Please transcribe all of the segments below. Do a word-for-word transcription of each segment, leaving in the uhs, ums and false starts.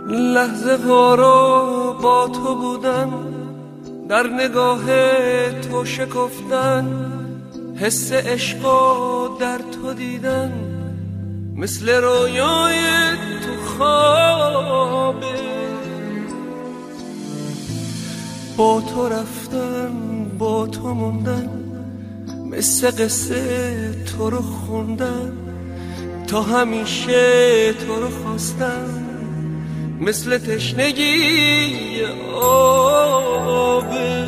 لحظه هارا با تو بودن، در نگاه تو شکفتن، حس عشقا در تو دیدن، مثل رویای تو خوابه. با تو رفتن با تو موندن، مثل قصه تو رو خوندن، تا همیشه تو رو خواستن، مثل تشنگی آبه.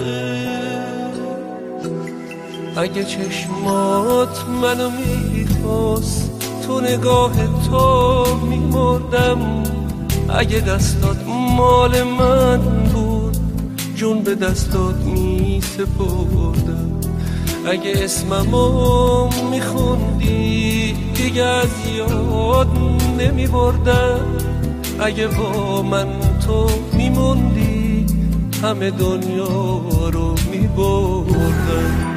اگه چشمات منو میخواست، تو نگاه تو میمردم. اگه دستات مال من بود، جون به دستات میسپردم. اگه اسممو میخوندی، دیگه از یاد نمیبردم. اگه با من تو میموندی، همه دنیا رو میبردم.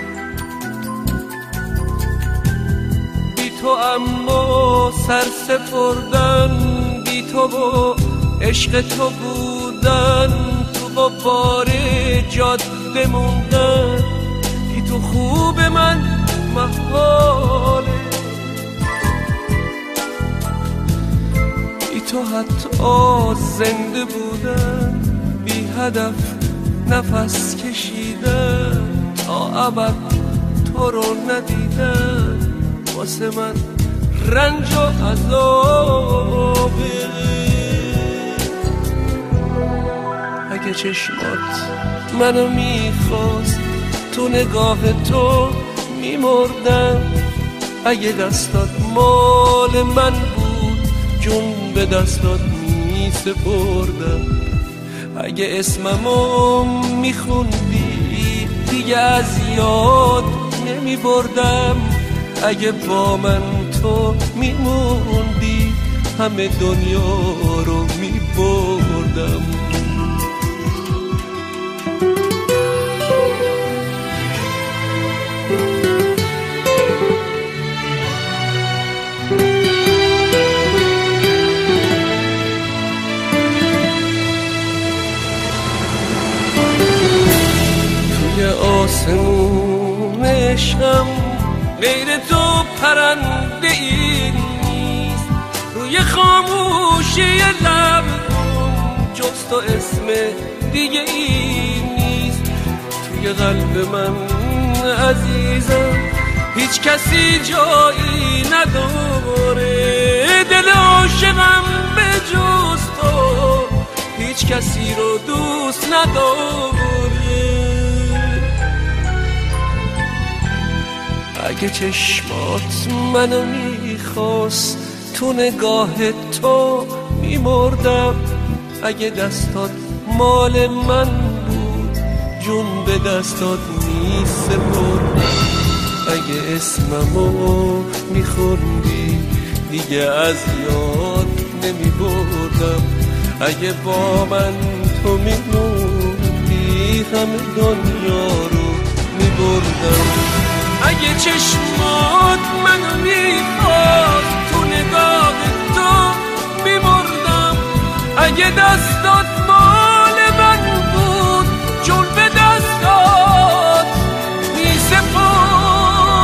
بی تو اما سر سپردن، بی تو با عشق تو بودن، تو با بار جاده موندن. بی تو خوب من محاله، بی تو حتی زنده بودن، بی هدف نفس کشیدن، تا ابد تو رو ندیدن. واسه من رنج و عذابه. اگه چشمات منو میخواست، تو نگاه تو میمردم. اگه دستات مال من بود، جون به دستات میسپردم. اگه اسممو میخوندی، دیگه از یاد نمیبردم. اگه با من تو میموندی، همه دنیا رو میبردم. توی آسمون عشقم غیر تو پرنده ای نیست. روی خاموشی لبم جز تو اسم دیگه ای نیست. توی قلب من عزیزم هیچ کسی جایی نداره. دل عاشقم به جز تو هیچ کسی رو دوست نداره. اگه چشمات منو میخواست، تو نگاه تو میمردم. اگه دستات مال من بود، جون به دستات میسپردم. اگه اسممو میخوندی، دیگه از یاد نمیبردم. اگه با من تو میموندی، همه دنیا رو میبردم. اگه چشمات منو میخواست، تو نگاه تو میمردم. اگه دستات مال من بود، جون به دستات میسپردم.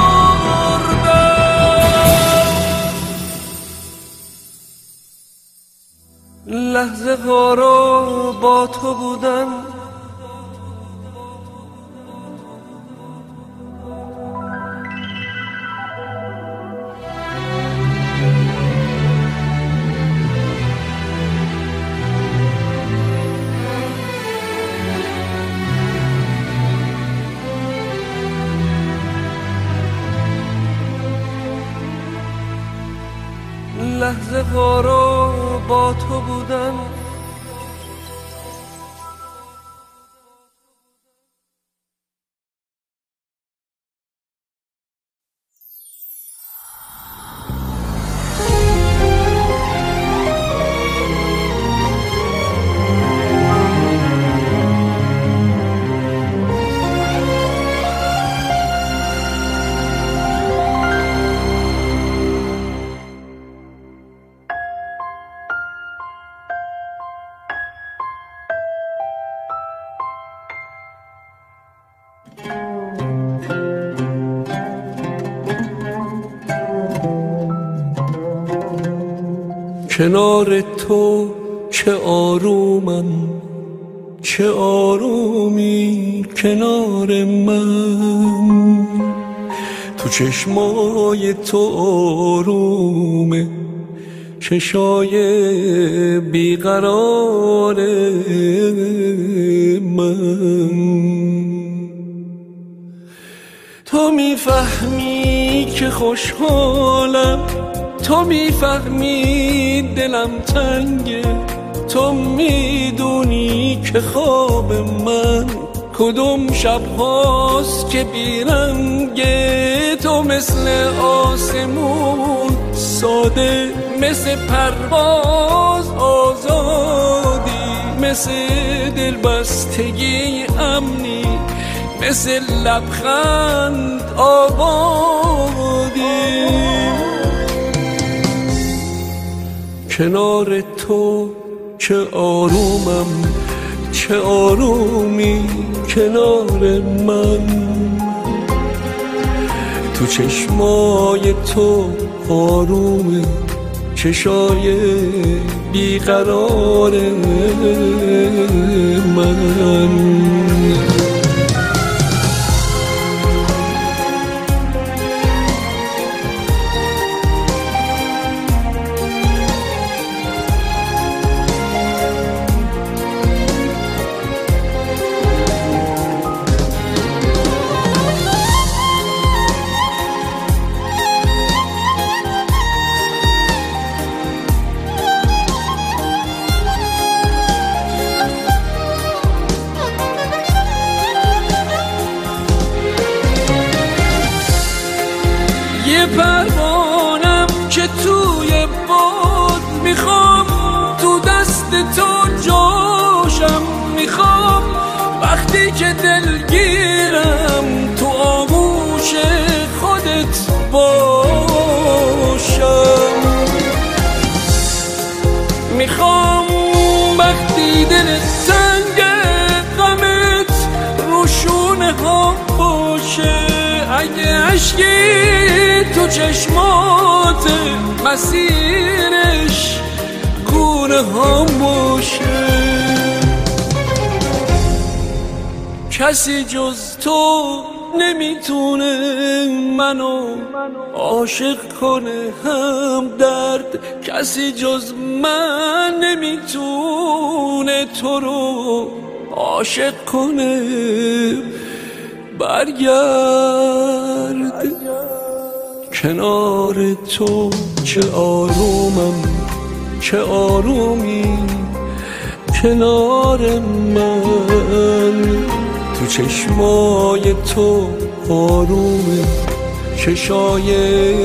لحظه ها رو با تو بودن، لحظه ها رو با تو بودن. کنار تو چه آرومم، چه آرومی کنار من. تو چشمای تو آرومه، چشای بیقرار من. تو میفهمی که خوشحالم، تو میفهمی دلم تنگه، تو میدونی که خواب من کدوم شب هاست که بیرنگه. تو مثل آسمون ساده، مثل پرواز آزادی، مثل دلبستگی امنی، مثل لبخند آبادی. کنار تو چه آرومم، چه آرومی کنار من. تو چشمای تو آرومه، چشای بیقرار من. یه پروانم که توی باد میخوام، تو دست تو جاشم میخوام. وقتی که دلگیرم تو آغوش خودت باشم. میخوام وقتی دلت تنگ غمت روشونه ها باشه. اگه عشقی تو چشمات مسیرش گونه ها باشه. کسی جز تو نمیتونه منو عاشق کنه هم درد. کسی جز من نمیتونه تو رو عاشق کنه. برگرد کنار تو چه آرومم، چه آرومی کنار من. تو چشمای تو آرومه، چشای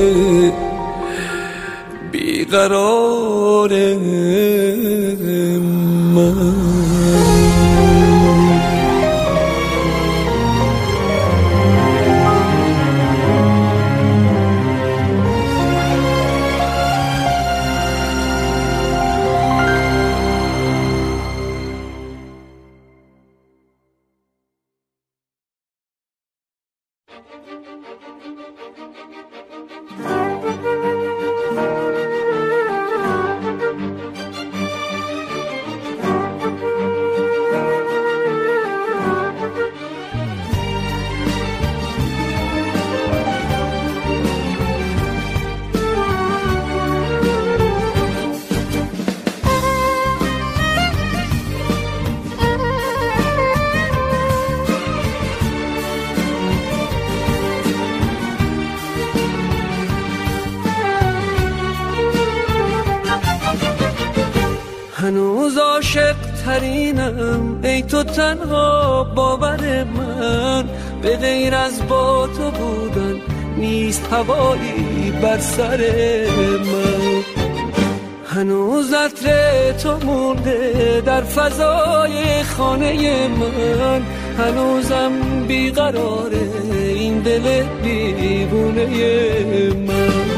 بیقرار من. هنوز عاشق ترینم ای تو تنها باور من. به غیر از با تو بودن نیست هوایی بر سر من. هنوز عطر تو مونده در فضای خانه من. هنوزم بیقراره این دل دیوونه من.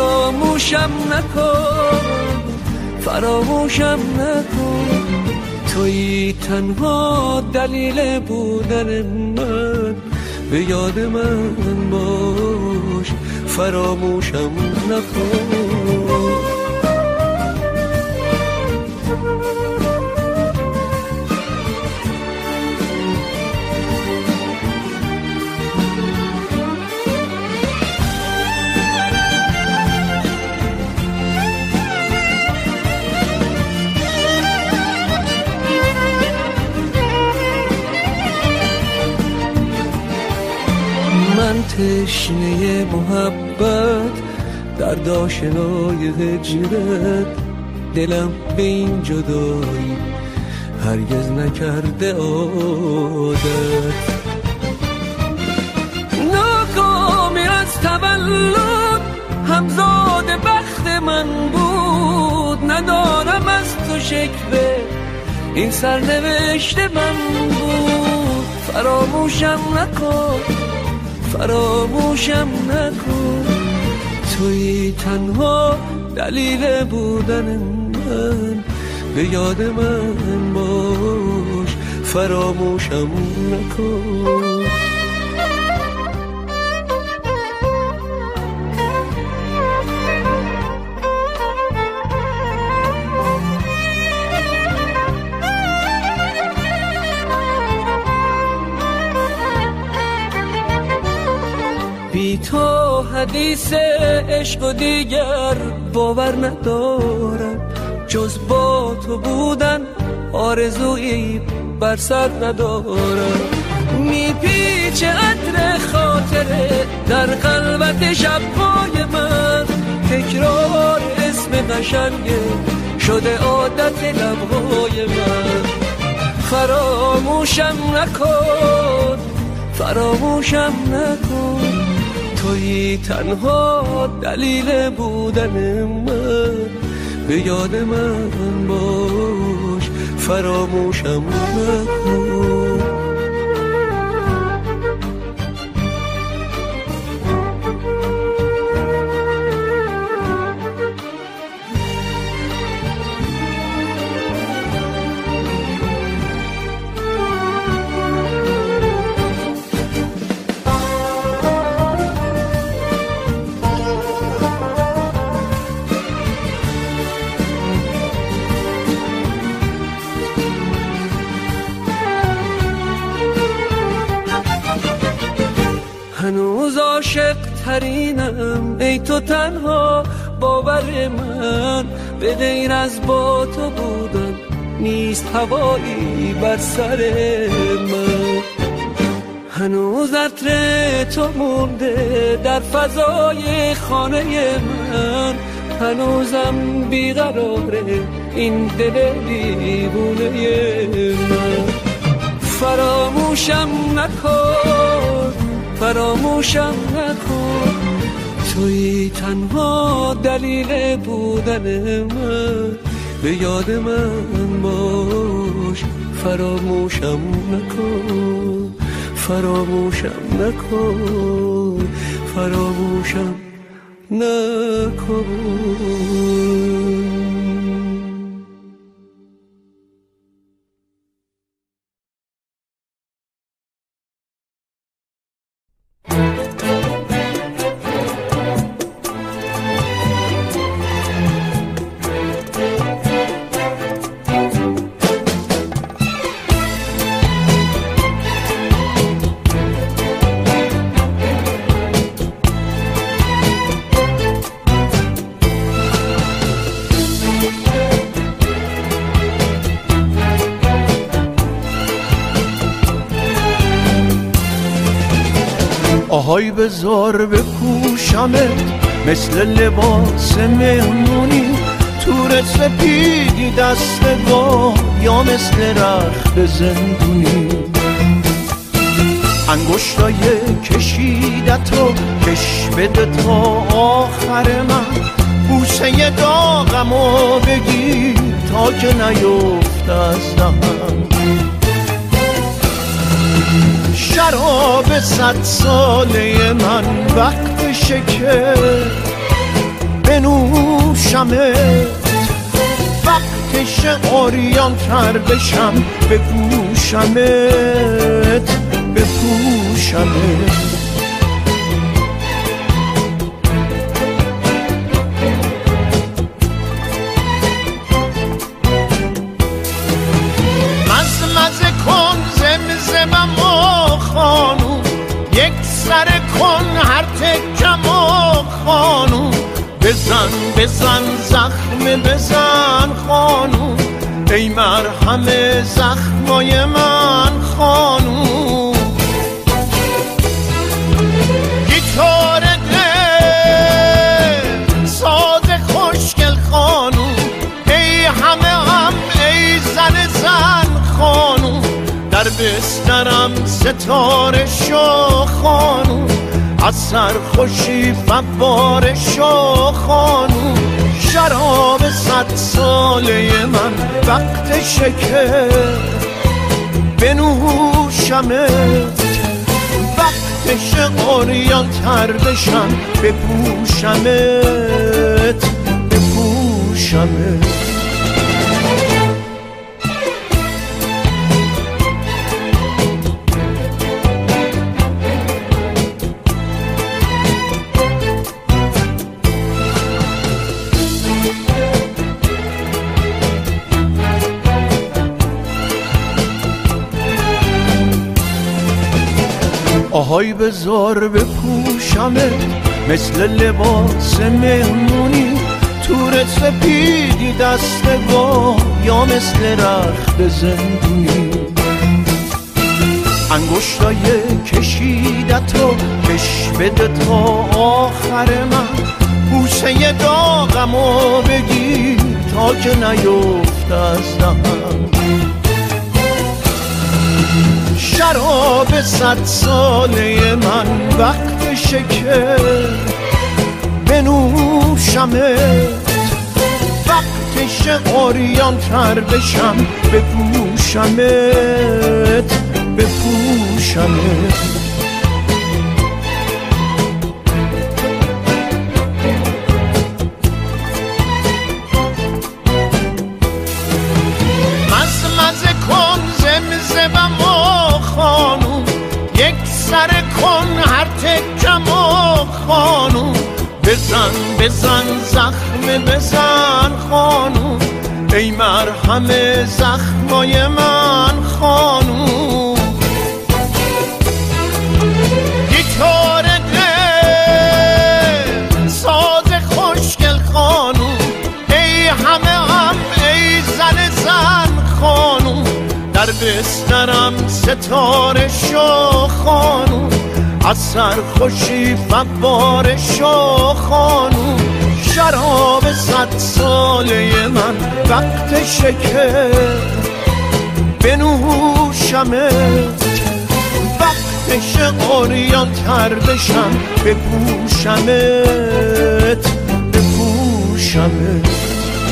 فراموشم نکن، فراموشم نکن، تویی تنها دلیل بودن من، به یاد من باش، فراموشم نکن. من تشنه محبت، درد آشنای هجرت، دلم به این جدایی هرگز نکرده عادت. ناکامی از تولد همزاد بخت من بود، ندارم از تو شکوه، این سرنوشت من بود. فراموشم نکن، فراموشم نکن، تویی تنها دلیل بودن من، به یاد من باش، فراموشم نکن. بی تو حدیث عشق و دیگر باور ندارم، جز با تو بودن آرزویی بر سر ندارم. میپیچه عطر خاطره در خلوت شب‌های من، تکرار اسم قشنگه شده عادت لب‌های من. فراموشم نکن، فراموشم نکن، تویی تنها دلیل بودن من، به یاد من باش، فراموشم نکن. هنوز عاشق ترینم ای تو تنها باور من، به غیر از با تو بودن نیست هوایی بر سر من. هنوز عطر تو مونده در فضای خانه من، هنوزم بیقراره این دل دیوونه من. فراموشم نکن، فراموشم نکن، تویی تنها دلیل بودن من، به یاد من باش، فراموشم نکن، فراموشم نکن، فراموشم نکن. آهای بذار بپوشمت مثل لباس مهمونی، تور سپیدی دست با یا مثل رخت زندونی. انگشتای کشیدتو کش بده تا آخر من، بوسه داغمو بگیر تا که نیفت از دهن. شراب صد ساله من وقتشه که بنوشمت، وقتش عریان تر بشم بپوشمت بپوشمت. مزمزه کن زمزمم و خانوم، یک سر کن هر تکم و خانوم، بزن بزن زخم بزن خانوم، ای مرهم زخمای من خانوم. گیتار دل ساز خوشگل خانوم، ای همه هم ای زن زن خانوم، در بسترم ستاره شو خانوم، از سرخوشی فواره شو خانوم. شراب صد ساله من وقت شکر بنوشمت، وقتش عریان تر بشم بپوشمت بپوشمت. آهای بزار بپوشمت مثل لباس مهمونی، تور سپیدی دست با یا مثل رخت زندونی. انگشتای کشیدتو کش بده تا آخر من، بوسه داغمو بگیر تا که نیفت از دهنم. شراب صد ساله من وقت شکر بنوشمت، وقتش عریان تر بشم بپوشمت بپوشمت. مزمزه کن زمزمم و خانوم، یک سر کن هر تکم و خانوم، بزن بزن زخم بزن خانوم، ای مرهم زخمای من خانوم. گیتار دل ساز خوشگل خانوم، ای همه هم ای زن زن خانوم، در بسترم ستاره شو خانوم، از سرخوشی فواره شو خانوم. شراب صد ساله من وقت شکر بنوشمت، وقتش عریان تر بشم بپوشمت بپوشمت.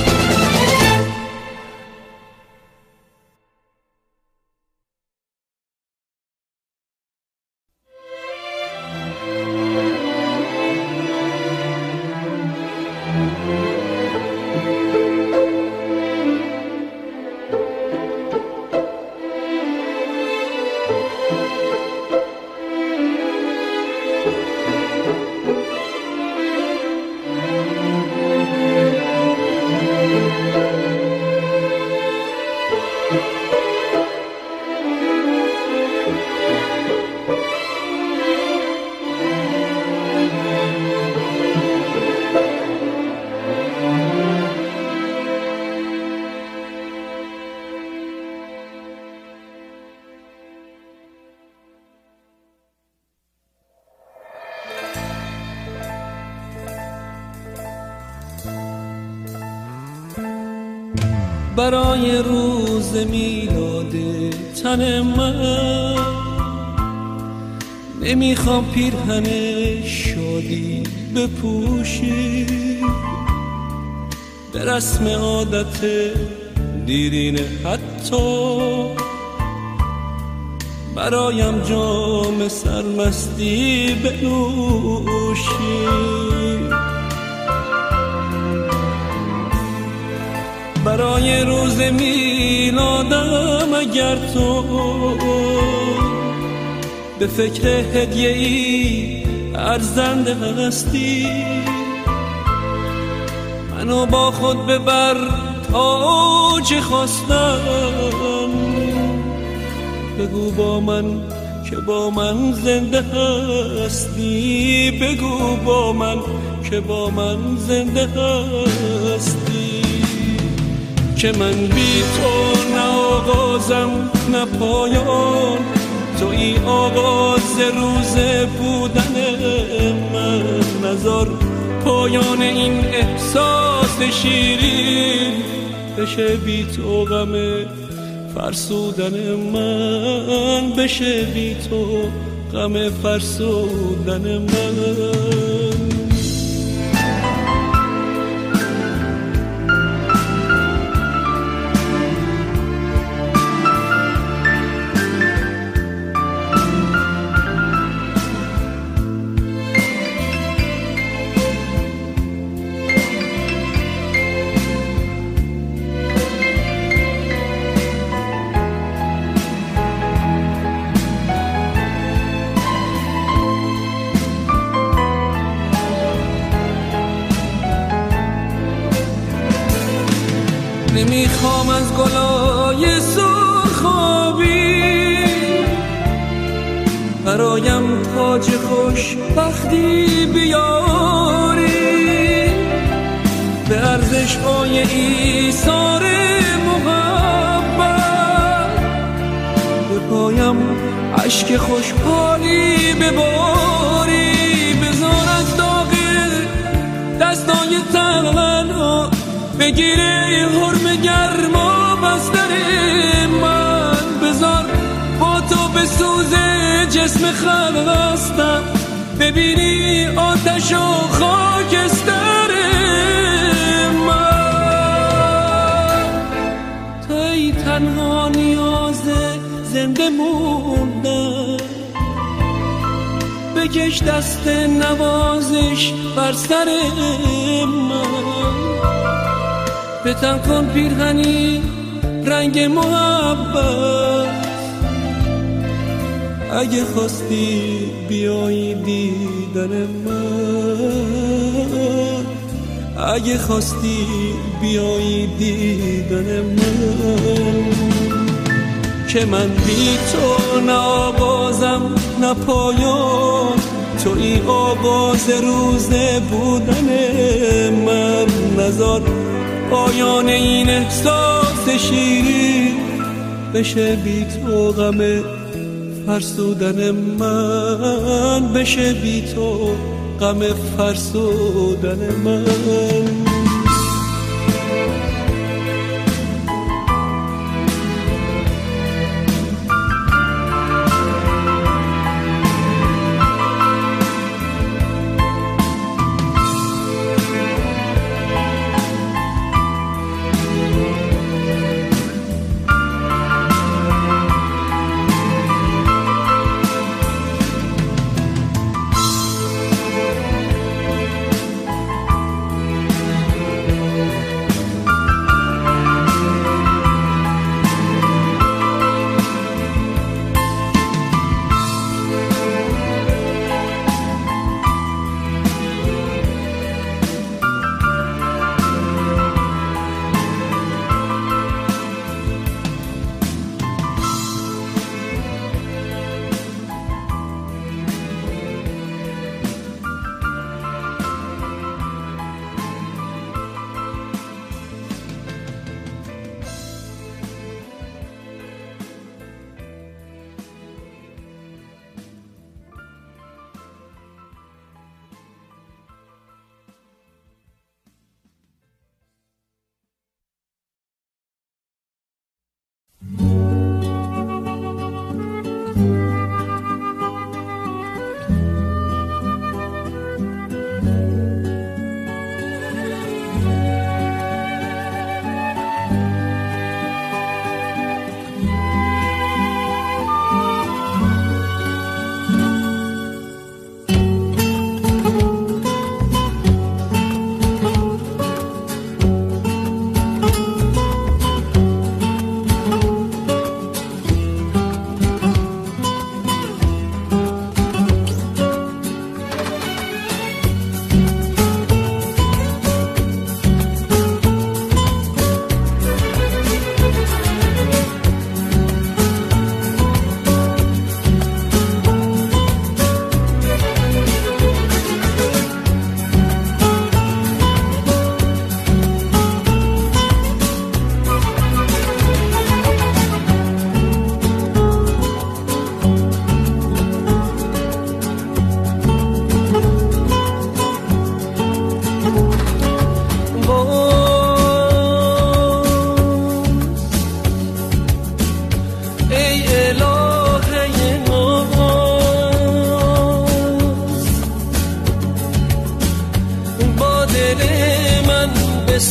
برای روز میلاد تن من نمیخوام پیرهن شادی بپوشی، به رسم عادت دیرینه حتی برایم جام سرمستی بنوشی. برای روز میلادم اگر تو به فکر هدیه ای ارزنده هستی، منو با خود ببر تا چه خواستم. بگو با من که با من زنده هستی، بگو با من که با من زنده هستی. که من بی تو نه آغازم نه پایان، توی آغاز روز بودن من. نذار پایان این احساس شیرین بشه بی تو غم فرسودن من، بشه بی تو غم فرسودن من. نمیخوام از گلای سرخابی برایم تاج خوشبختی بیاری، به ارزش‌های ایثار محبت به پایم اشک خوشحالی بباری. بذار از داغ دستای تنها بگیره حرم گرما بستر من. بذار با تو به سوز جسم خستم، ببینی آتش و خاکستر من. توی تنها نیاز زنده موندن، بکش دست نوازش بر سر من. بتن کن پیرهنی رنگ محبت، اگه خواستی بیایی دیدن من، اگه خواستی بیایی دیدن من. که من بی تو نه آغازم نه پایان، توی آغاز روز بودن من. نذار پایان این احساس شیرین بشه بی تو غم فرسودن من، بشه بی تو غم فرسودن من.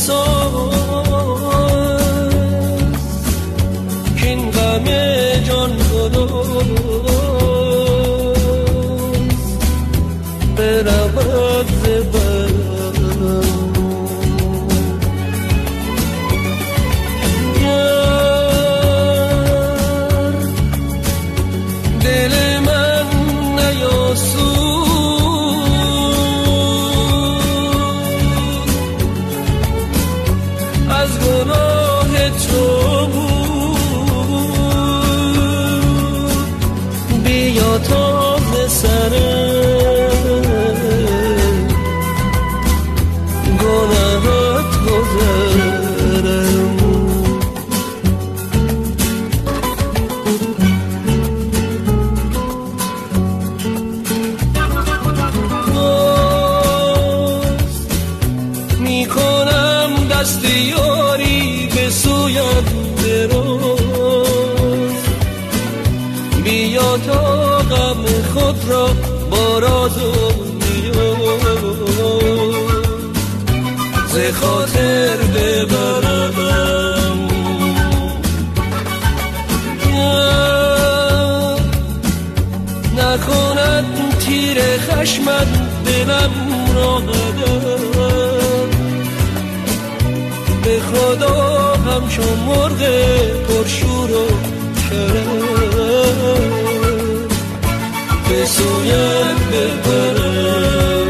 که این غم جان گداز برود ز برم. گر دل من نیاسود از گناه تو بود، بیا تا ز سرم گناهت گذرم. باز میکنم دست یاری به سویت دراز، بیا تا غم خود را با راز و نیاز ز خاطر ببرم. نکند تیر خشمت دلم را قدم، به خدا همچو مرغ پرشور و کرم به سویت ببرم.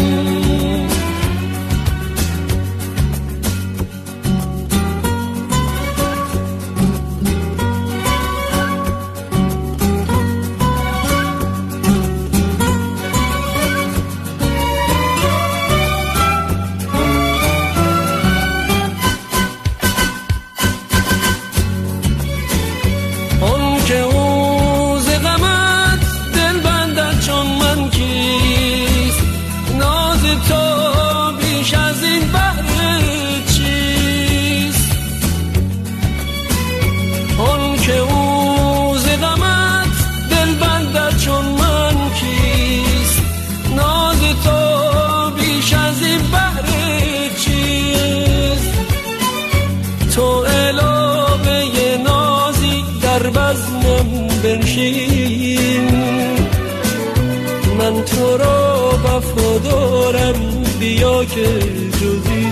من تو را وفادارم، بیا که جزی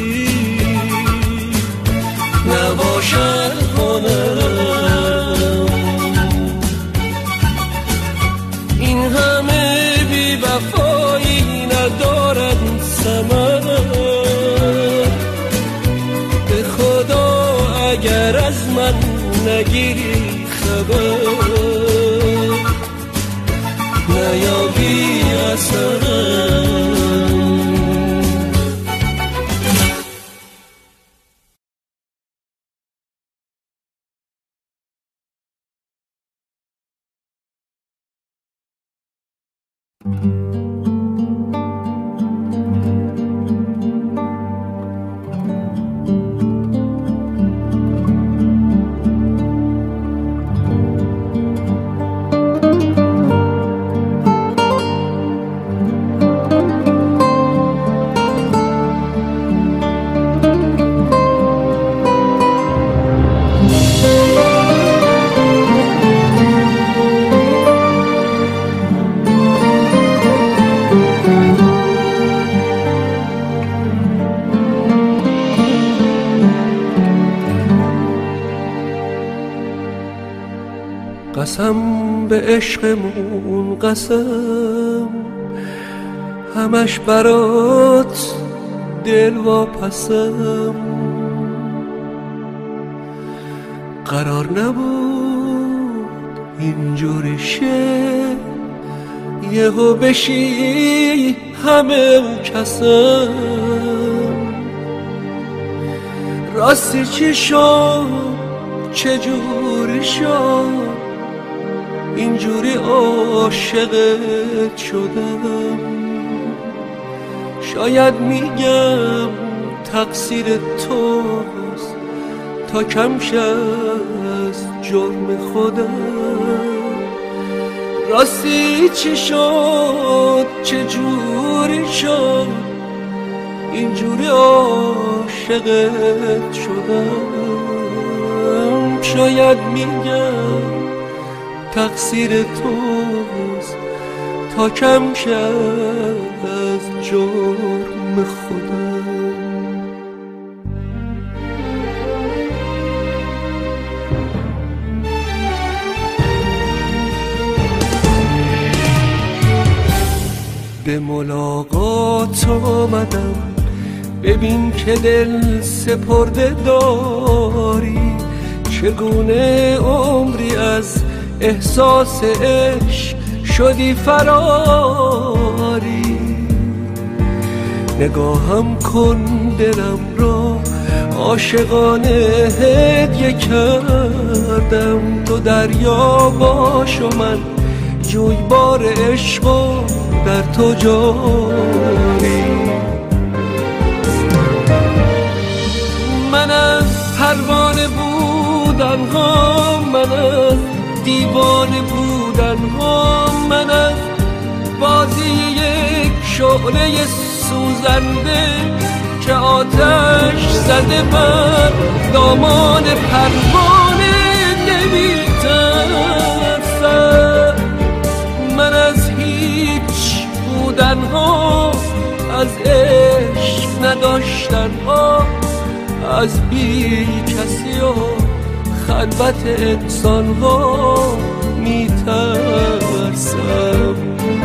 نباشد هنرم. این همه بی وفایی ندارد ثمر، به خدا اگر از من نگیری خبر نیابی اثرم. قسم به عشقمون قسم، همش برات دل واپسم. قرار نبود اینجوری شه، یهو بشی همه کسم. راستی چی شد چجوری شد اینجوری عاشقت شدم؟ شاید میگم تقصیر توست تا کم شد جرم خودم. راستی چی شد چجوری شد اینجوری عاشقت شدم. شاید میگم تقصیر توست تا کم شد از جرم خودم. به ملاقات آمدم ببین که دل سپرده داری، چگونه عمری از احساس عشق شدی فراری. نگاهم کن دلم را عاشقانه هدیه کردم، تو دریا باش و من جویبار عشق و در تو جاری. من از پروانه بودن ها، من از دیوانه بودن ها، من از بازی یک شعله سوزنده که آتش زده بر دامان پروانه نمی‌ترسم. من از هیچ بودن ها، از عشق نداشتن ها، از بی کسی و خلوت انسان ها میترسم.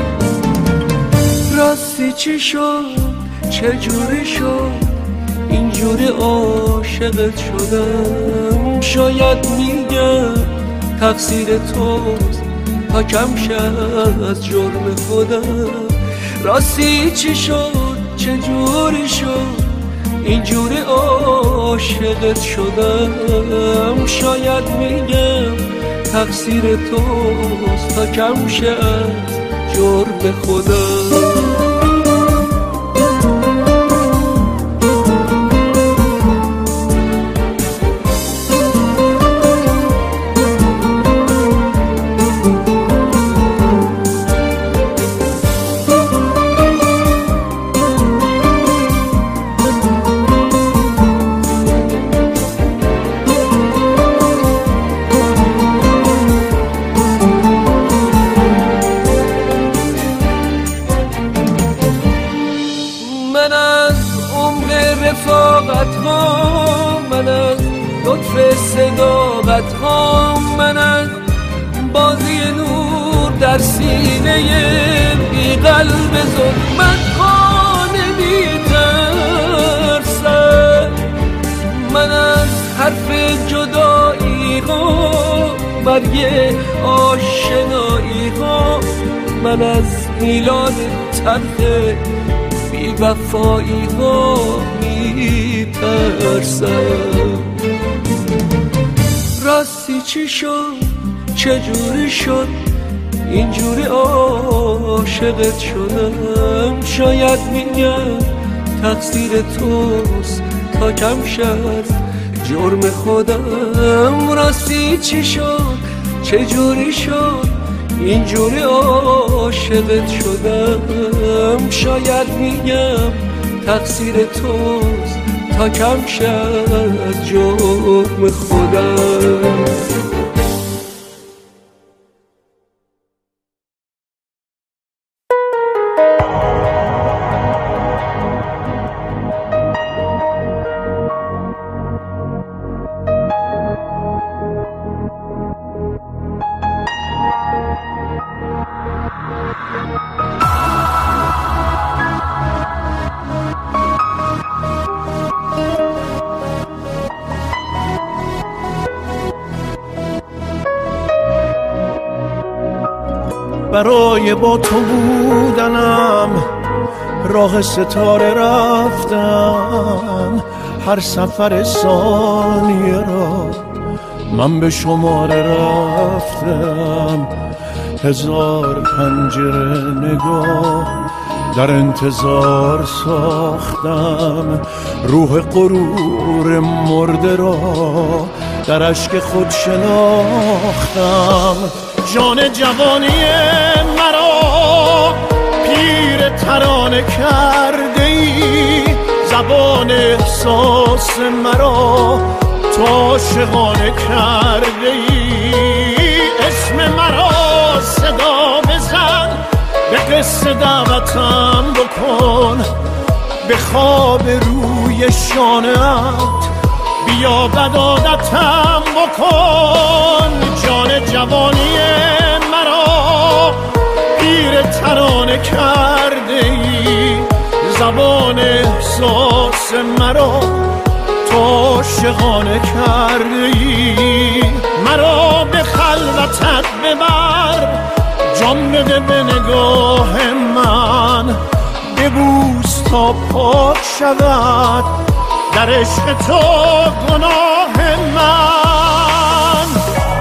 راستی چی شد چجوری شد اینجوری عاشقت شدم؟ شاید میگم تقصیر توست تا کم شد از جرم خودم. راستی چی شد چجوری شد اینجوری عاشقت شدم؟ شاید میگم تقصیر توست تا کم شد جرم خودم. من از لطف صداقت ها، من از بازی نور در سینه بی قلب ظلمت ها نمیترسم. من از حرف جدایی ها، برگ آشنایی ها، من از میلاد تلخ بی وفایی ها میترسم. راستی چی شد چجوری شد اینجوری عاشقت شدم؟ شاید میگم تقصیر توست تا کم شد جرم خودم. راستی چی شد چجوری شد اینجوری عاشقت شدم؟ شاید میگم تقصیر توست تا کم شد جرم خودم. برای با تو بودنم راه ستاره رفتم، هر سفر ثانیه را من به شماره رفتم. هزار پنجره نگاه در انتظار ساختم، روح غرور مرده را در اشک خود شناختم. جان جوانی مرا پیر ترانه کرده ای، احساس مرا تو عاشقانه کرده ای. اسم مرا صدا بزن، به قصه دعوتم بکن، به خواب روی شانه‌ات بیا بدادتم بکن. جان جوانی مرا پیر ترانه کرده ای. زبان احساس مرا تو عاشقانه کرده ای. مرا به خلوتت ببر، جان بده به نگاه من، ببوس تا پاک شود در عشق تو گناه من.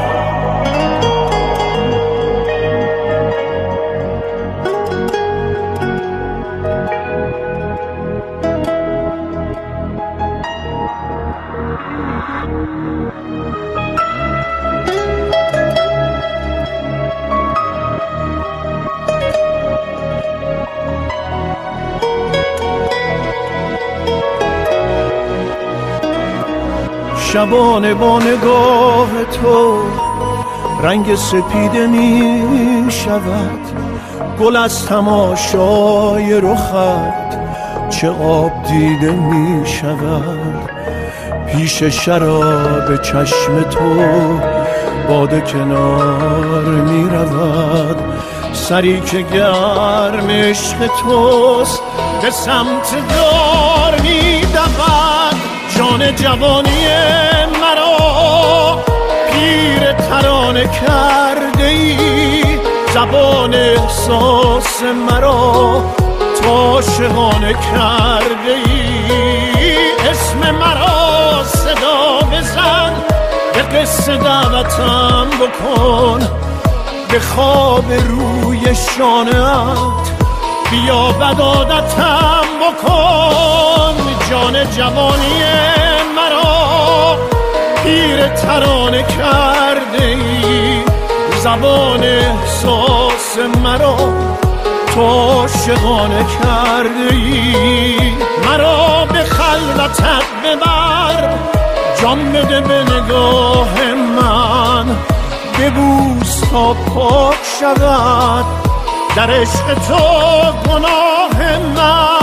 شبانه با نگاه تو رنگ سپیده می شود، گل از تماشای رخت چه آب دیده می شود. پیش شراب چشم تو باده کنار می رود، سری که گرم عشق توست به سمت دار می دود. جان جوانی مرا پیر ترانه کرده ای. زبان احساس مرا تو عاشقانه کرده ای. اسم مرا صدا بزن، به قصه دعوتم بکن، به خواب روی شانه‌ات بیا بدادتم بکن. جان جوانی مرا پیر ترانه کرده ای. زبان احساس مرا تو عاشقانه کرده ای. مرا به خلوتت ببر، جان بده به نگاه من، ببوس تا پاک شود در عشق تو گناه من.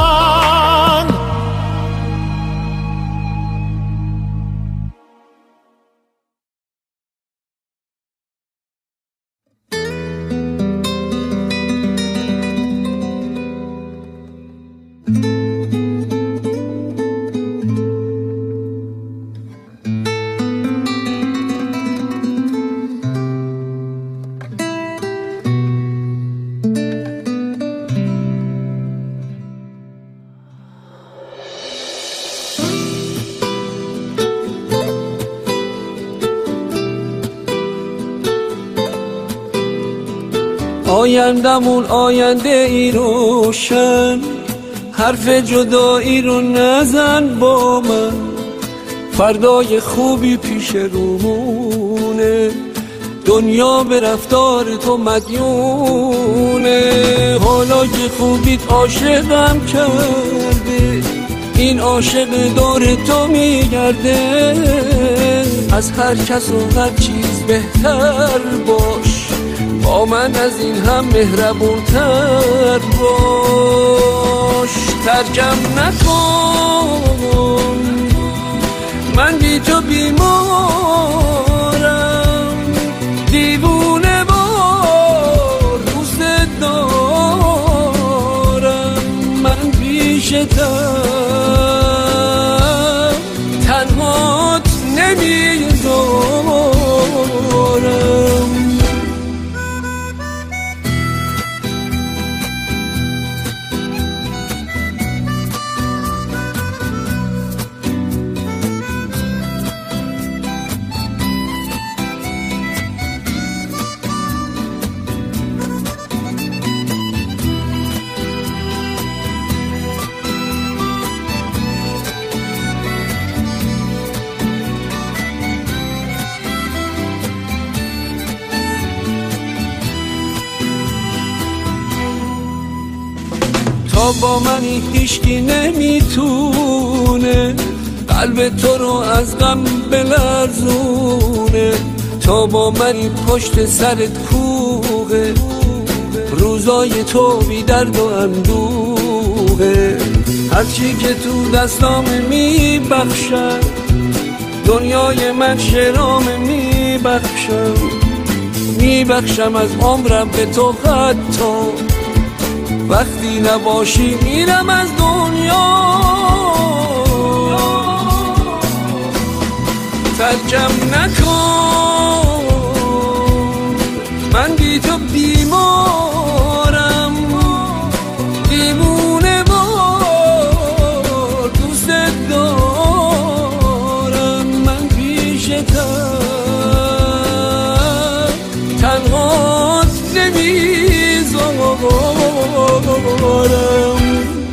آیندمون آینده ای روشن، حرف جدایی رو نزن با من. فردای خوبی پیش رومونه، دنیا به رفتار تو مدیونه. حالا که خوبیت عاشقم کرده، این عاشق دور تو میگرده. از هر کس و هر چیز بهتر باش، با من از این هم مهربون تر باش. ترکم نکن، من بی تو بیمارم، دیوونه وار دوست دارم. من پیشتم تنهات نمیذارم. با من هیچکی نمیتونه قلب تو رو از غم بلرزونه، تا با منی پشت سرت کوغه، روزای تو بی درد و اندوهه. هرچی که تو دستام می بخشم، دنیای من شرام می بخشم، می بخشم از عمرم به تو، حتی وقتی نباشی میرم از دنیا. ترکم نکن، من بی تو بیمارم، دیوونه وار دوست دارم. من پیشتم تنهات نمیذارم.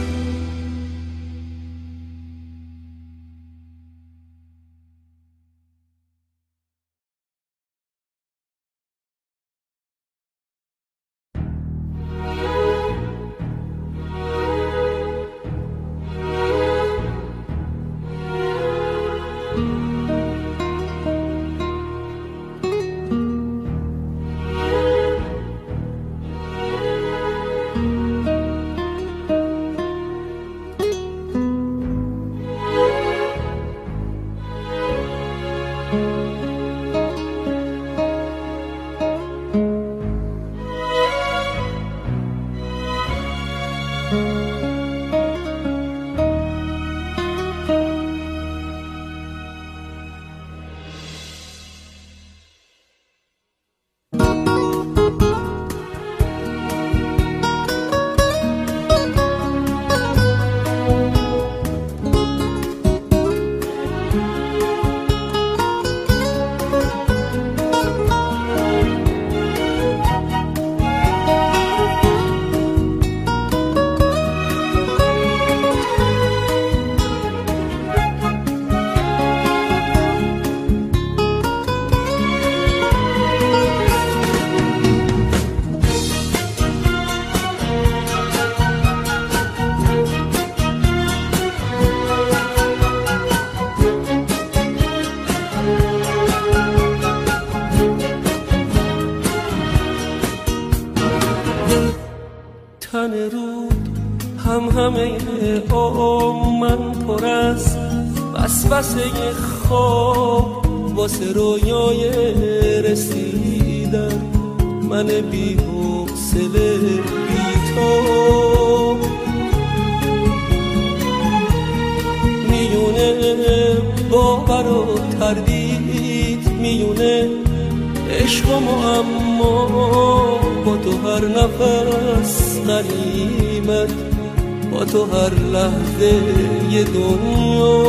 تن رود هم همه آم من پر از وسوسه خواب، واسه رویای رسیدن من بی حوصله بی تو. میونه باور و تردید، میونه عشق و اما با تو هر نفس غنیمت، با تو هر لحظه یه دنیا.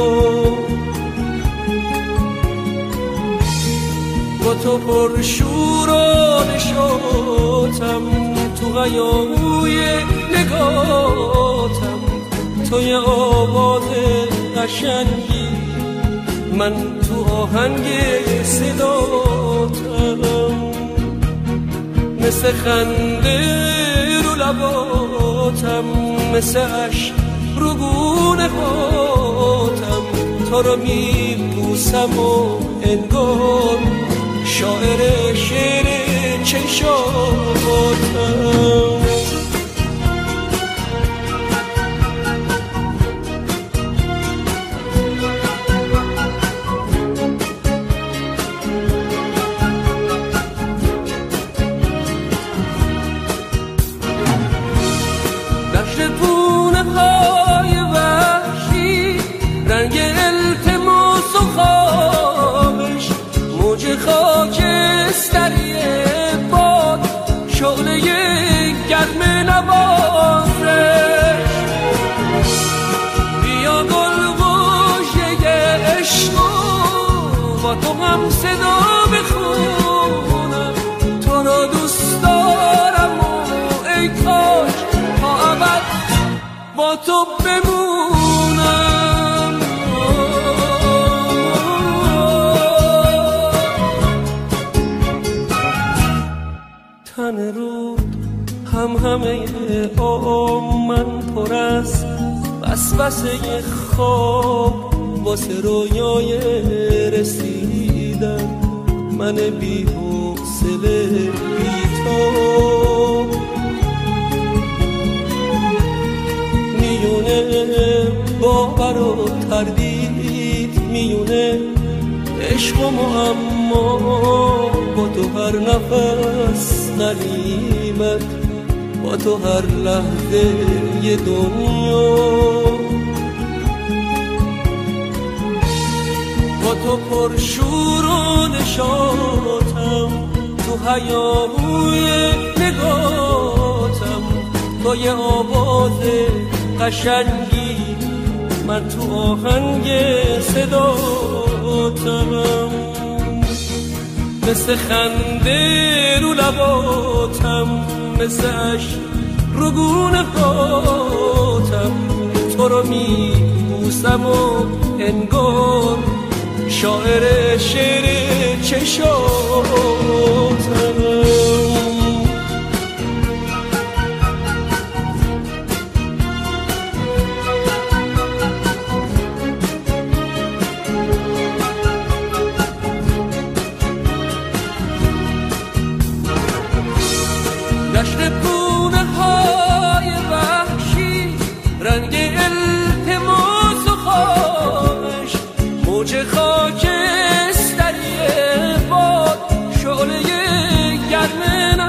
با تو پر شور و نشاطم، تو هیاهوی نگاتم، تو یه آواز قشنگی، من تو آهنگ صداتم. مثل خنده رو لباتم، مثل عشق رو گونه هاتم، تو رو میبوسم و انگار شاعر شعر چشاتم. خاکستری باد، شعله گرم نوازش، بیا گلگوشه عشق با تو هم صدا بخونم. تو را دوست دارم و ای کاش تا ابد با تو بمونم. تن رود هم همه آم من پر از وسوسه خواب، واسه رویای رسیدن من بی حوصله بی تو میونه باور و تردید میونه عشق و معما با تو هر نفس غنیمت با تو هر لحظه یه دنیا با تو پرشور و نشاطم تو هیاهوی نگاتم تو یه آواز قشنگی من تو آهنگ صداتم مثل خنده رو لباتم مثل عشق رو گونه هاتم تو رو می بوسم و انگار شاعر شعر چشاتم موج خاکستری باد شعله گرم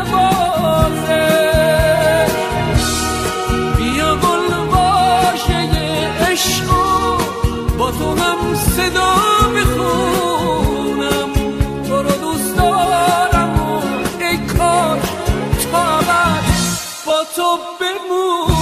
نوازش بیا گل باشه عشق با تو هم صدا بخونم تو رو دوست دارم و ای کاش تا ابد با تو بمونم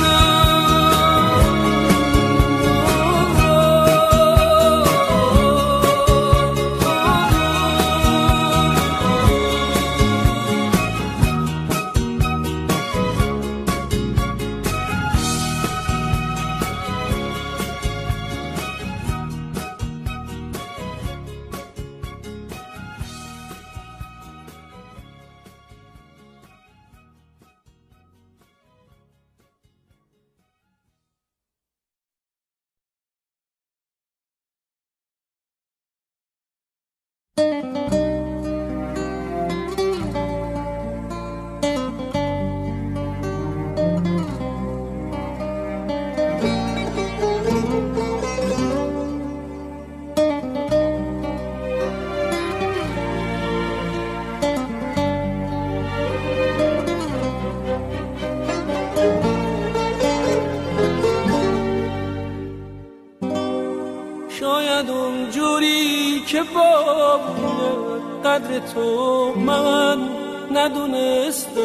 شاید اونجوری که با قدر تو من ندونستم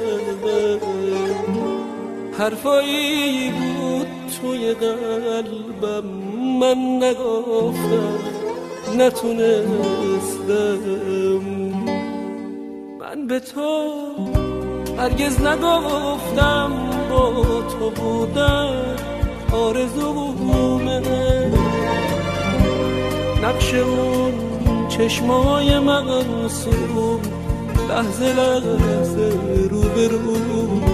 حرفایی بود توی قلبم من نگفتم نتونستم من به تو هرگز نگفتم با تو بودن آرزومه نقش اون چشمای منصوب لحظه لحظه رو به رومه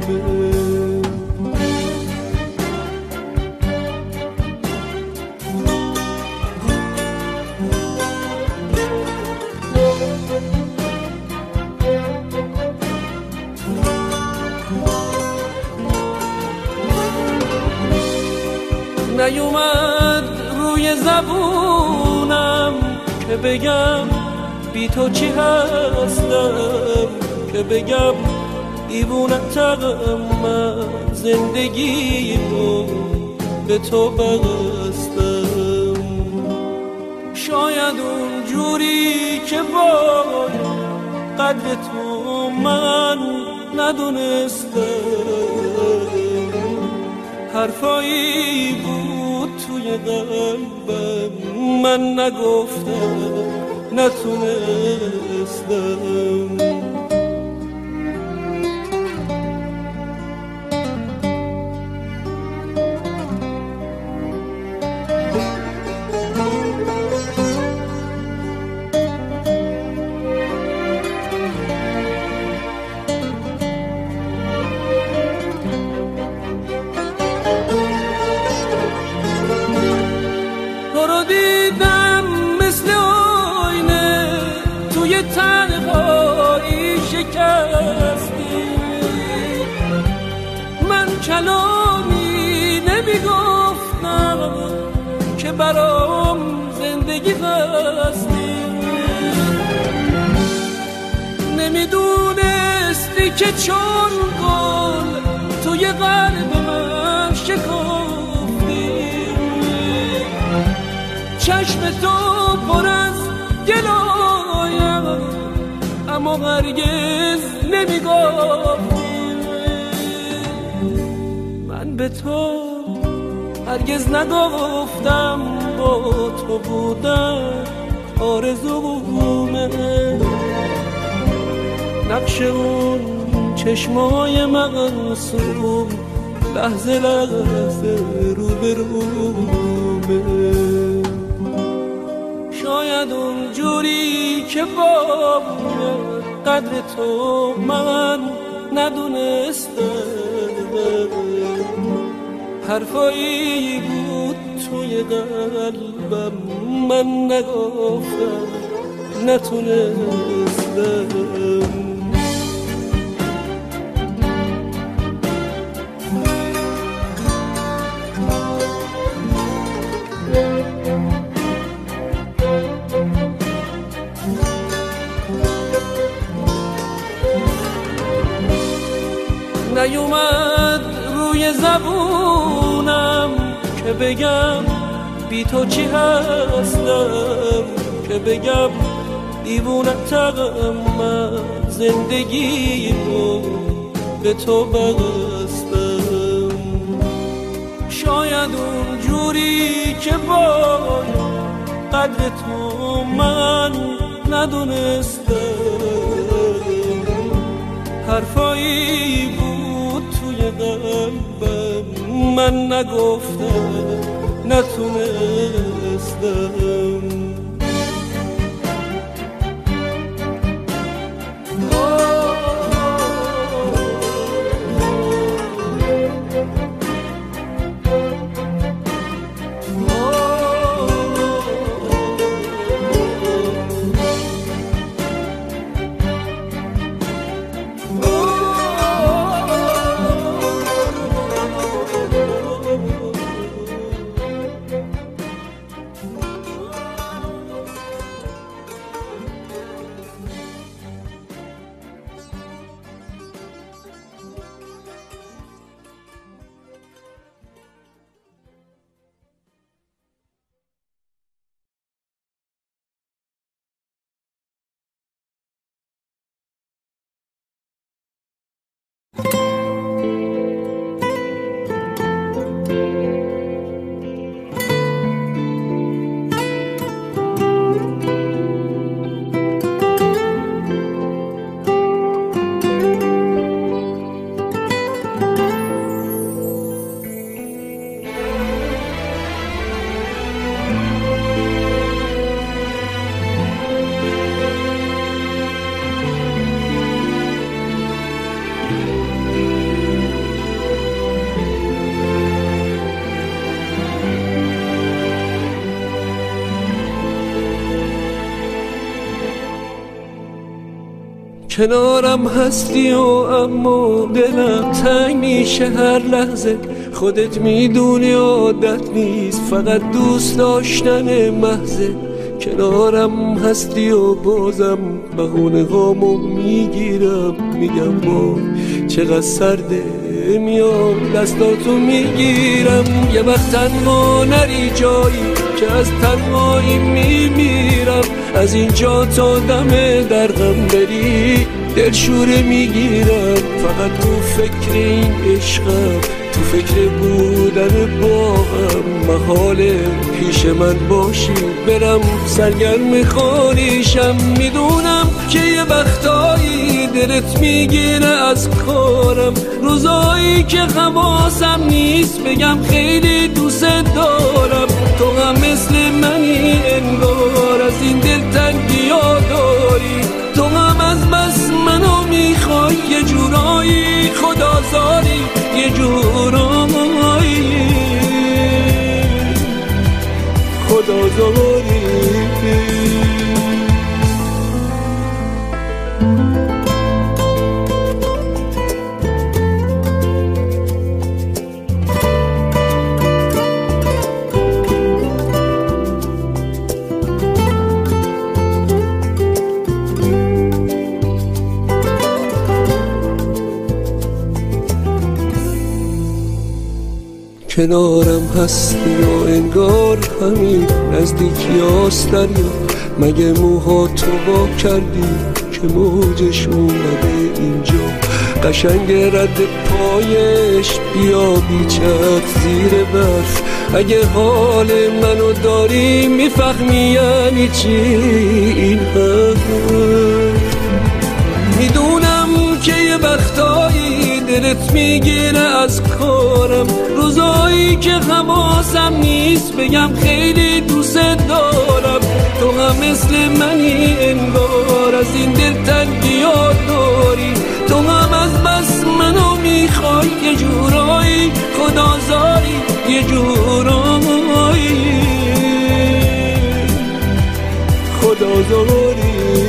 نیومد روی زبونم که بگم بی تو چی هستم که بگم دیوونتم من زندگیمو به تو بستم شاید اونجوری که باید قدر تو من ندونستم حرفایی بود توی قلبم من نگفتم نتونستم کلامی نمیگفتم که برام زندگی هستی، نمیدونستی که چون گل توی قلب من شکافتی، چشم تو پر از گلایم اما هرگز نمیگفتی. من به تو هرگز نگفتم با تو بودن آرزومه، نقش اون چشمای معصوم لحظه لحظه رو به رومه. شاید اون جوری که با قدر تو من ندونستم، حرفایی بود توی قلبم من نگفتم نتونستم. نیومد روی زبونم که بگم بی تو چی هستم، که بگم دیوونتم من زندگیمو به تو بستم. شاید اون جوری که با قدر تو من ندونستم، حرفایی بود توی قلبم من نگفتم نتونستم. کنارم هستی و اما دلم تنگ میشه هر لحظه، خودت میدونی عادت نیست فقط دوست داشتن محضه. کنارم هستی و بازم بهونه هامو میگیرم، میگم با چقدر سرده، میام دستاتو میگیرم. یه وقت تنها نری جایی که از تنهایی میمیرم، از اینجا تا دم درغم بری دلشوره میگیرم. فقط تو فکر این عشقم، تو فکر بودن با هم، محاله پیش من باشی برم سرگرم خانیشم. میدونم که یه وقتایی دلت میگیره از کارم، روزایی که حواسم نیست بگم خیلی دوست دارم. تو هم مثل منی انگار از این دلتنگی ها داری، تو هم از بس منو میخوای یه جورایی خدازاری، یه جورایی خدازاری. کنارم هستی و انگار همین نزدیکی هاست دریا. مگه موها تو با کردی که موجش اومده اینجا؟ قشنگ رد پایش بیا بیچت زیر برف. اگه حال منو داری میفهمی یعنی چی این حرف. میدونم که یه وقتایی دلت میگیره از کارم، روزایی که حواسم نیست بگم خیلی دوست دارم. تو هم مثل منی انگار از این دلتنگی ها داری، تو هم از بس منو میخوای یه جورایی خدازاری، یه جورایی خدازاری.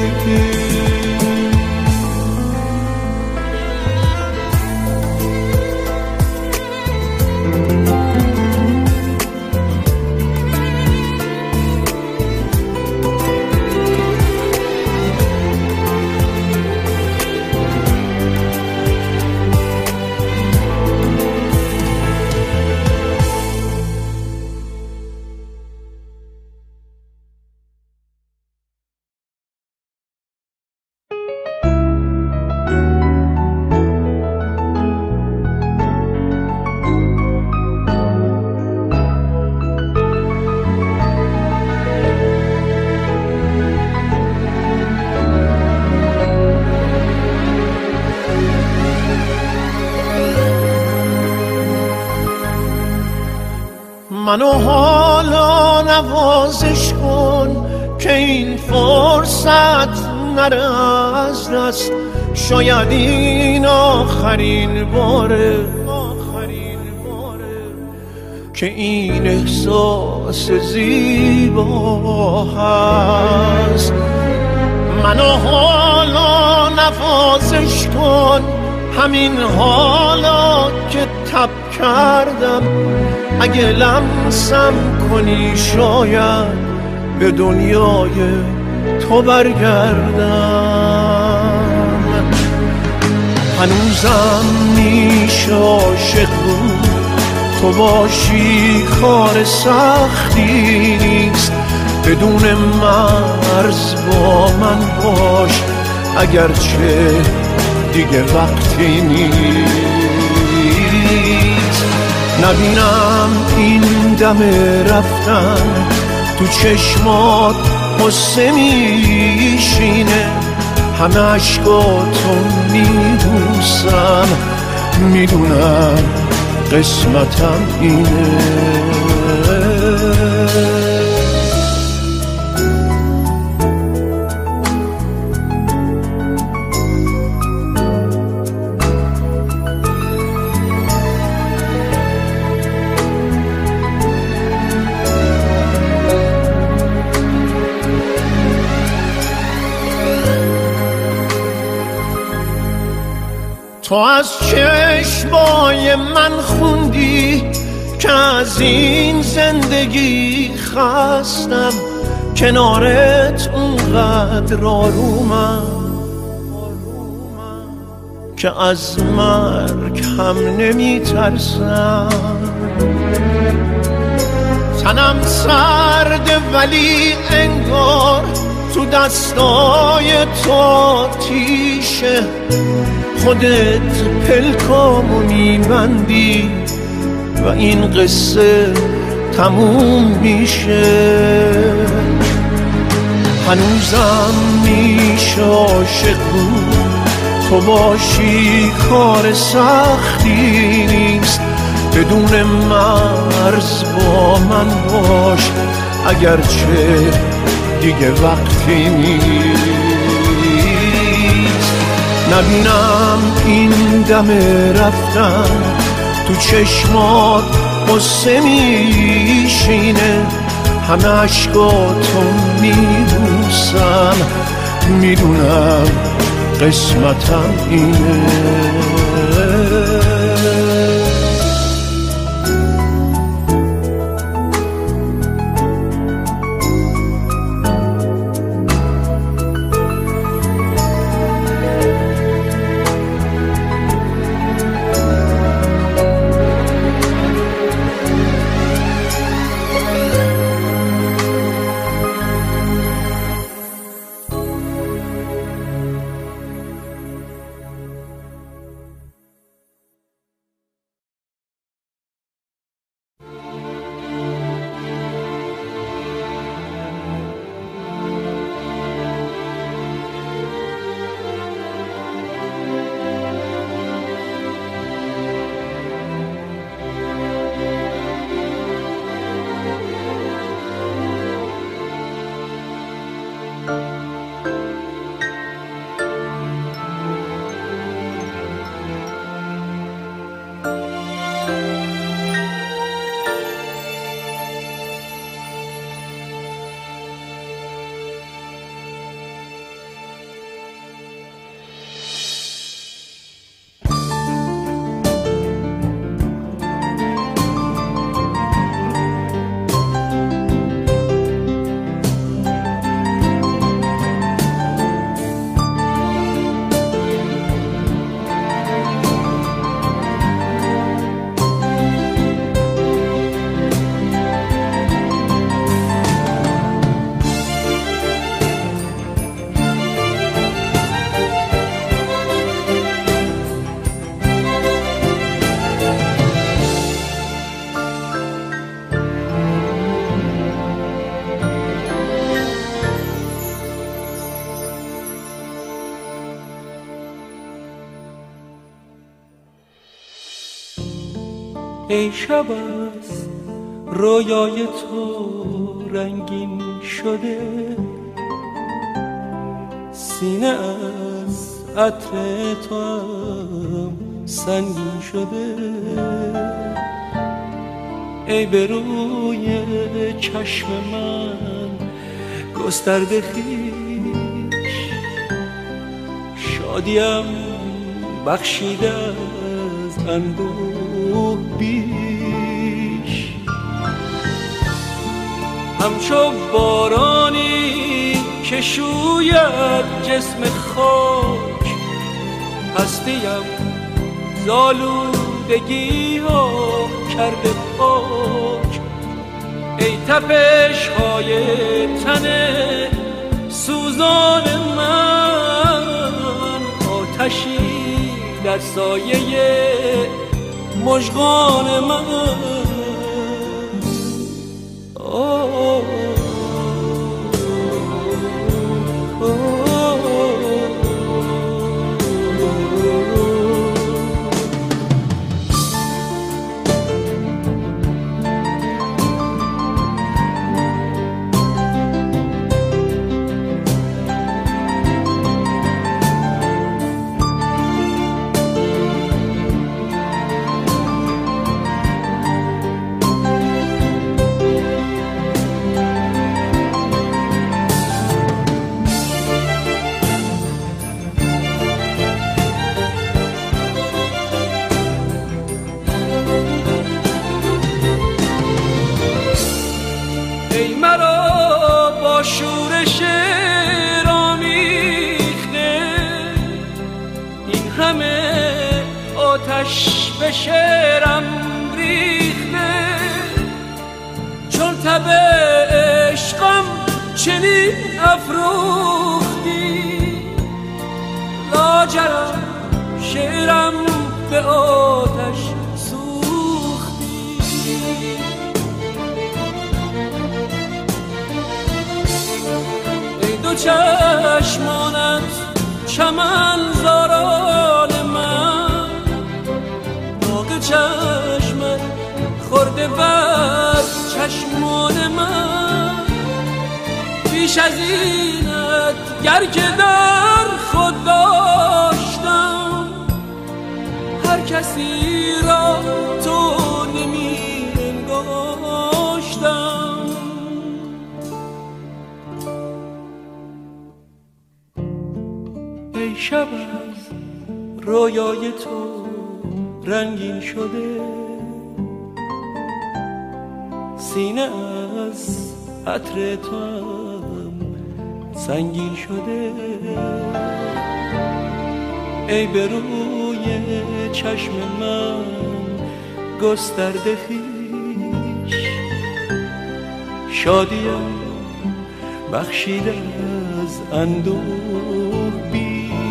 منو حالا نوازش کن که این فرصت نره از دست. شاید این آخرین باره که این احساس زیبا هست. منو حالا نوازش کن، همین حالا که تب کردم. اگه لمسم کنی شاید به دنیای تو برگردم. هنوزم میشه عاشق بود، تو باشی کار سختی نیست. بدون مرز با من باش اگرچه دیگه وقتی نیست. نبینم این دم رفتن تو چشمات قصه میشینه. همه عشقاتو میبوسم، میدونم قسمتم اینه. تو از چشمای من خوندی که از این زندگی خستم. کنارت اونقدر آرومم که از مرگ هم نمی ترسم. تنم سرده ولی انگار تو دستای تو آتیشه. خودت پلکامو میبندی و این قصه تموم میشه. هنوزم میشه عاشق بود، تو باشی کار سختی نیست. بدون مرز با من باش اگرچه دیگه وقتی نیست. نبینم این دم رفتن تو چشمات قصه میشینه. همه عشقاتو میبوسم، میدونم قسمتم اینه. ای شب از رویای تو رنگین شده، سینه از عطر تو هم سنگین شده. ای به روی چشم من گسترده خویش، شادیم بخشیده از اندوه بیش. همچو بارانی که شوید جسم خاک، هستیم زالودگی ها کرده پاک. ای تپش های تن سوزان من، آتشی در سایه مژگان من. آه شورش رامیخته، این همه آتش به شعرم ریخته. چون تب عشقم چنین افروختی، لاجرم شعرم به آتش سوختی. دو چشمانت چمن زاران من، داغ چشمت خورده بر چشمان من. بیش از اینت گر که در خود داشتم، هر کسی را تو نمی انگاشتم. ای شب از رویای تو رنگین شده، سینه از عطر تو هم سنگین شده. ای به روی چشم من گسترده خویش، شادیم بخشیده از اندوه بیش.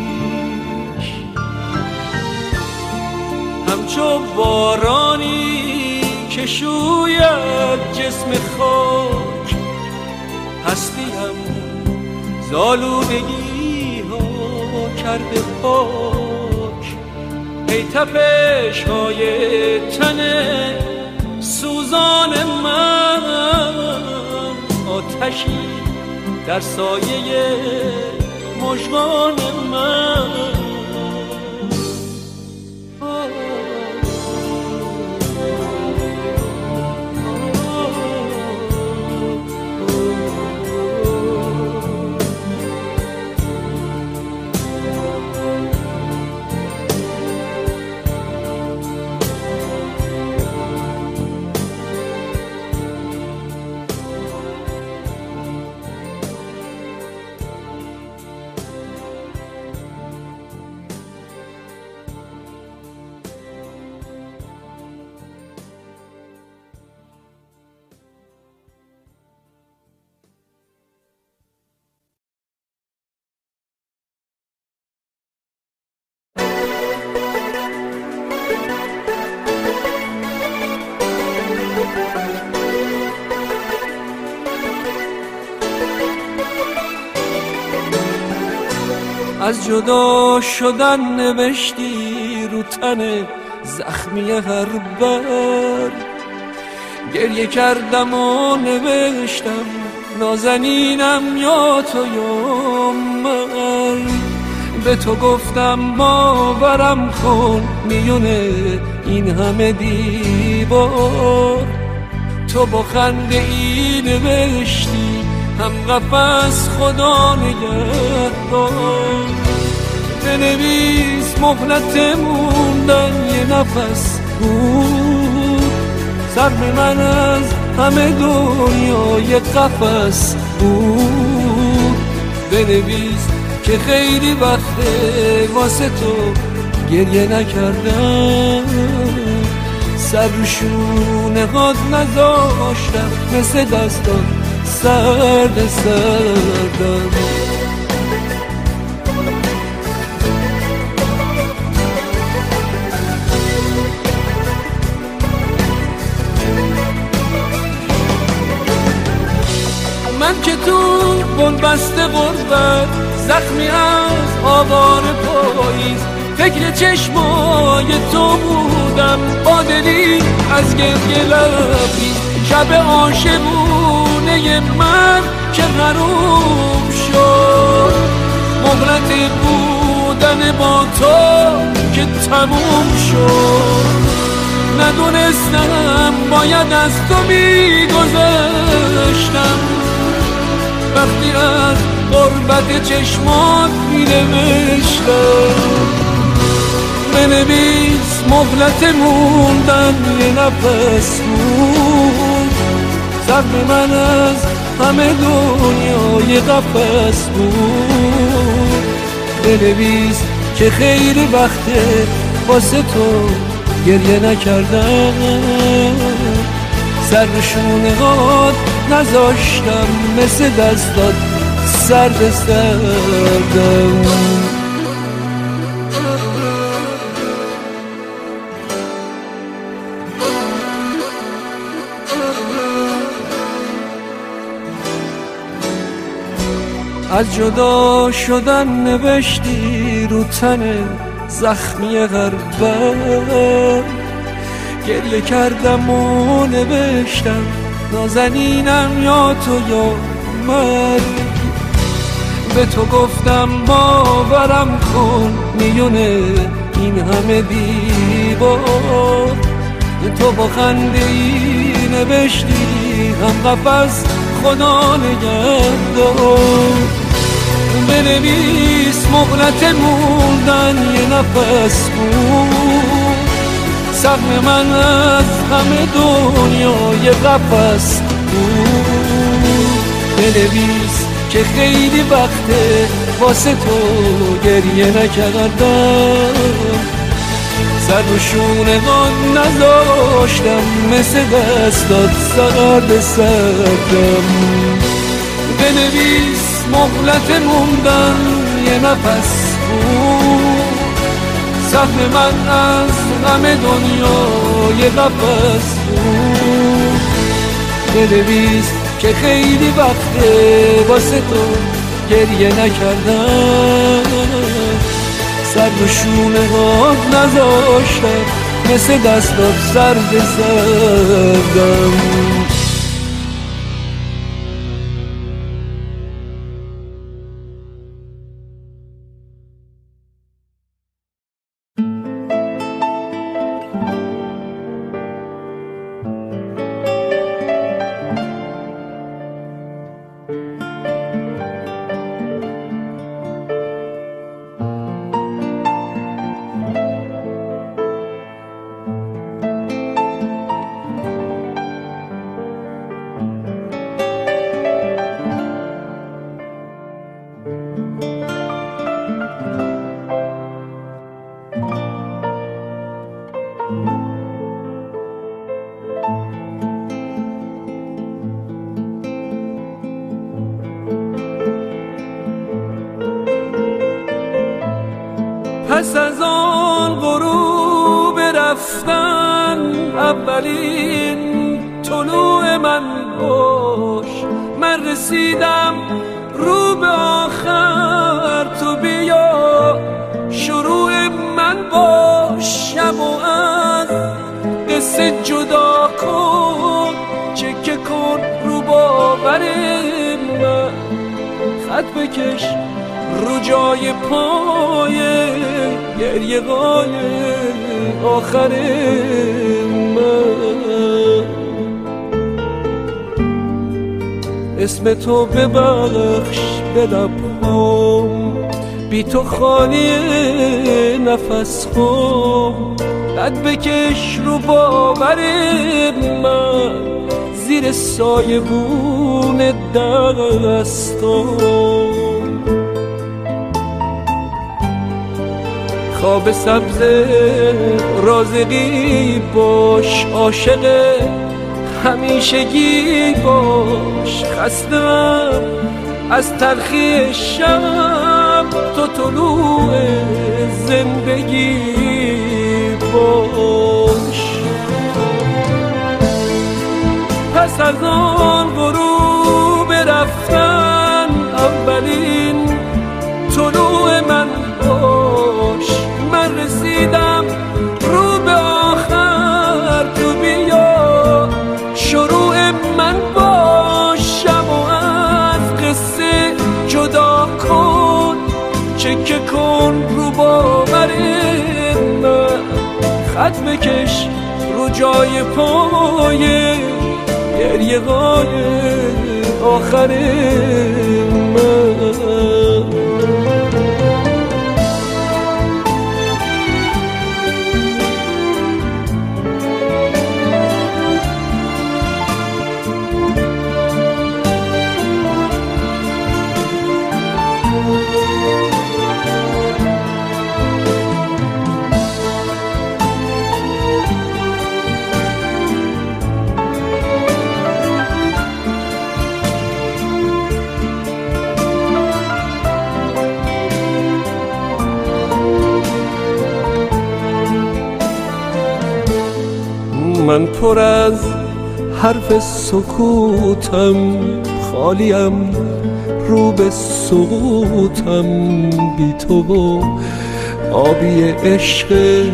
همچو بارانی که شوید جسم خاک، هستیم زالودگی ها کرده پاک. ای تپش های تن سوزان من، آتشی در سایه مژگان من. از جدا شدن نوشتی رو تن زخمی هر بر. گریه کردم و نوشتم نازنینم یا تو یا من. به تو گفتم باورم کن میونه این همه دیوار. تو با خنده ای نوشتی هم قفس خدا نگهدار. بنویس مهلت موندن یه نفس بود. سهم من از همه دنیا یه قفس بود. بنویس که خیلی وقته واسه تو گریه نکردم. سر رو شونه هات نذاشتم مثل دستان سرد سردم. من که تو بنبست غربت زخمی از آوار پاییز فکر چشمای تو بودم با دلی از گریه لبریز. شب عاشقونه من که حروم شد. مهلت بودن با تو که تموم شد. ندونستم باید از تو میگذشتم وقتی از غربت چشمات مینوشتم. بنویس مهلت موندن یه نفس بود. زخم من از همه دنیا یه قفس بود. بنویس که خیلی وقته واسه تو گریه نکردم. سر شونه هات نذاشتم مثل دستات سرد سردم. از جدا شدن نوشتی رو تن زخمی هر بر. گریه کردم و نوشتم نازنینم یا تو یا من. به تو گفتم باورم کن میونه این همه دیوار. تو با خنده ای نوشتی هم قفس خدا نگهدار. بنویس مهلت موندن یه نفس بود. سهم من از همه دنیا یه قفس بود. بنویس که خیلی وقته واسه تو گریه نکردم. سر رو شونه من نذاشتم مثل دستات سرد سردم. بنویس مهلت موندن یه نفس بود. سهم من از همه دنیا یه قفس بود. بنویس که خیلی وقته واسه تو گریه نکردم. سر رو شونه هات نذاشتم مثل دستات سرد سردم. پس از آن غروب رفتن اولین طلوع من باش. من رسیدم رو به آخر تو بیا شروع من باش. شب و قصه جدا کن، چکه کن رو باور من، خط بکش رو جای پای گریه های آخر من. اسم تو ببخش به لبهام، بی تو خالی نفس خام، قد بکش رو باور من، زیر سایه بون دستام. خواب سبز رازقی باش، عاشق همیشگی باش، خستم از تلخی شب، تو طلوع زندگی باش. پس از آن غروب رفتن، اولین طلوع من باش. من رسیدم رو به آخر، تو بیا شروع من باشم و از قصه جدا کن، چکه کن رو باور من، خط بکش رو جای پای گریه های آخر من. من پر از حرف سکوتم، خالیم رو به سقوطم، بی تو آبی عشق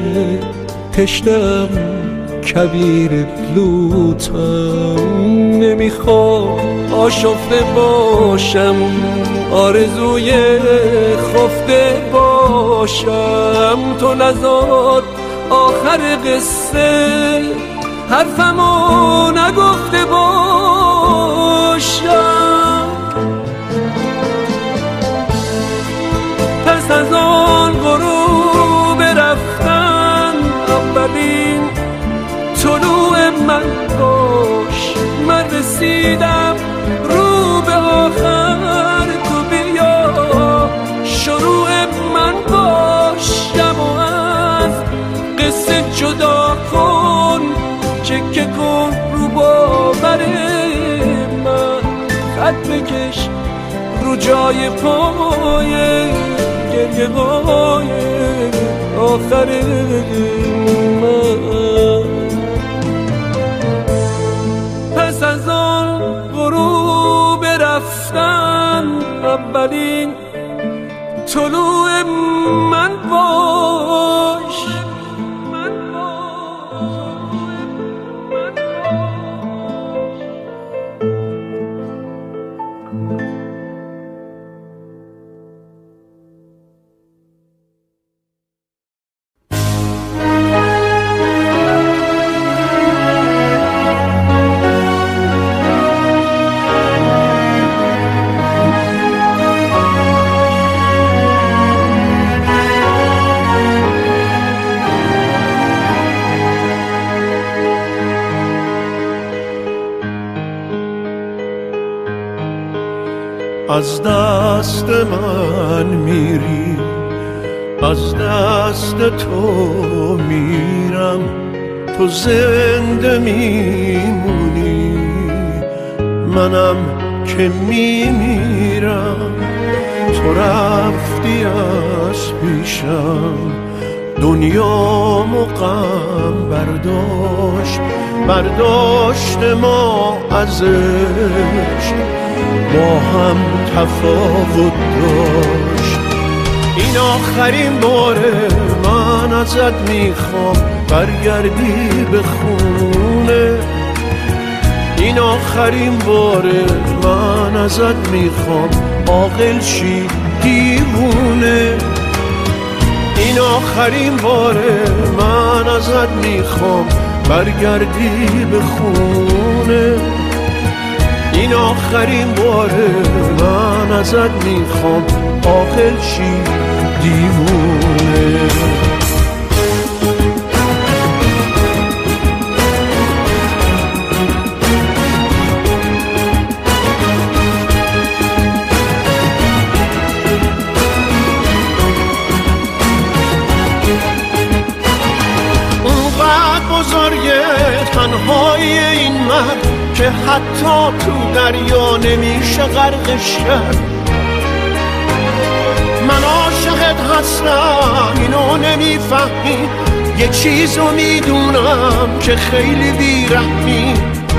تشنم، کبیر لوتم. نمیخوام آشفته باشم، آرزوی خفته باشم، تو نذار آخر قصه حرفمو نگفته باشم. پس از آن غروب رفتن، اولین طلوع من باش. من رسیدم رو به آخر، تو بیا شروع من باشم و از قصه جدا کن، چکه کن رو باور من، خط بکش رو جای پای گریه های آخر من. پس از آن غروب رفتن، اولین طلوع من باش. از دست من میری، از دست تو میرم، تو زنده میمونی، منم که میمیرم. تو رفتی از پیشم، دنیامو غم برداشت، برداشت ما از عشق، با هم تفاوت داشت. این آخرین بار من من ازت میخوام برگردی به خونه. این آخرین باره من ازت میخوام عاقل شی دیوونه. این آخرین باره من ازت میخوام برگردی به خونه. این آخرین باره من ازت میخوام عاقل شی دیوونه. تنهایی این مرد که حتی تو دریا نمیشه غرقش کرد. من عاشقت هستم اینو نمیفهمی، یه چیزو میدونم که خیلی بیرحمی.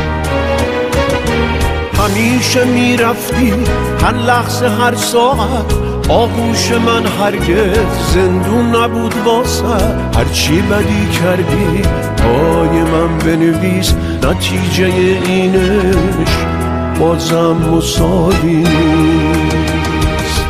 همیشه میرفتی هر لحظه هر ساعت، آغوش من هرگز زندون نبود واسه. هرچی بدی کردی پای من بنویس، نتیجه اینش بازم مساوی نیست.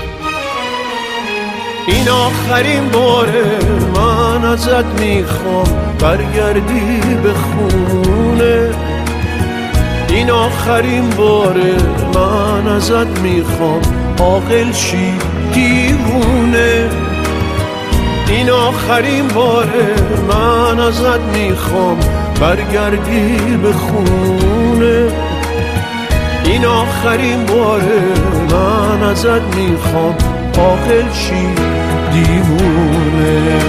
این آخرین باره من ازت میخوام برگردی به خونه. این آخرین باره من ازت میخوام عاقل شی دیوونه. این آخرین باره من ازت میخوام برگردی به خونه. این آخرین باره من ازت میخوام عاقل شی دیوونه.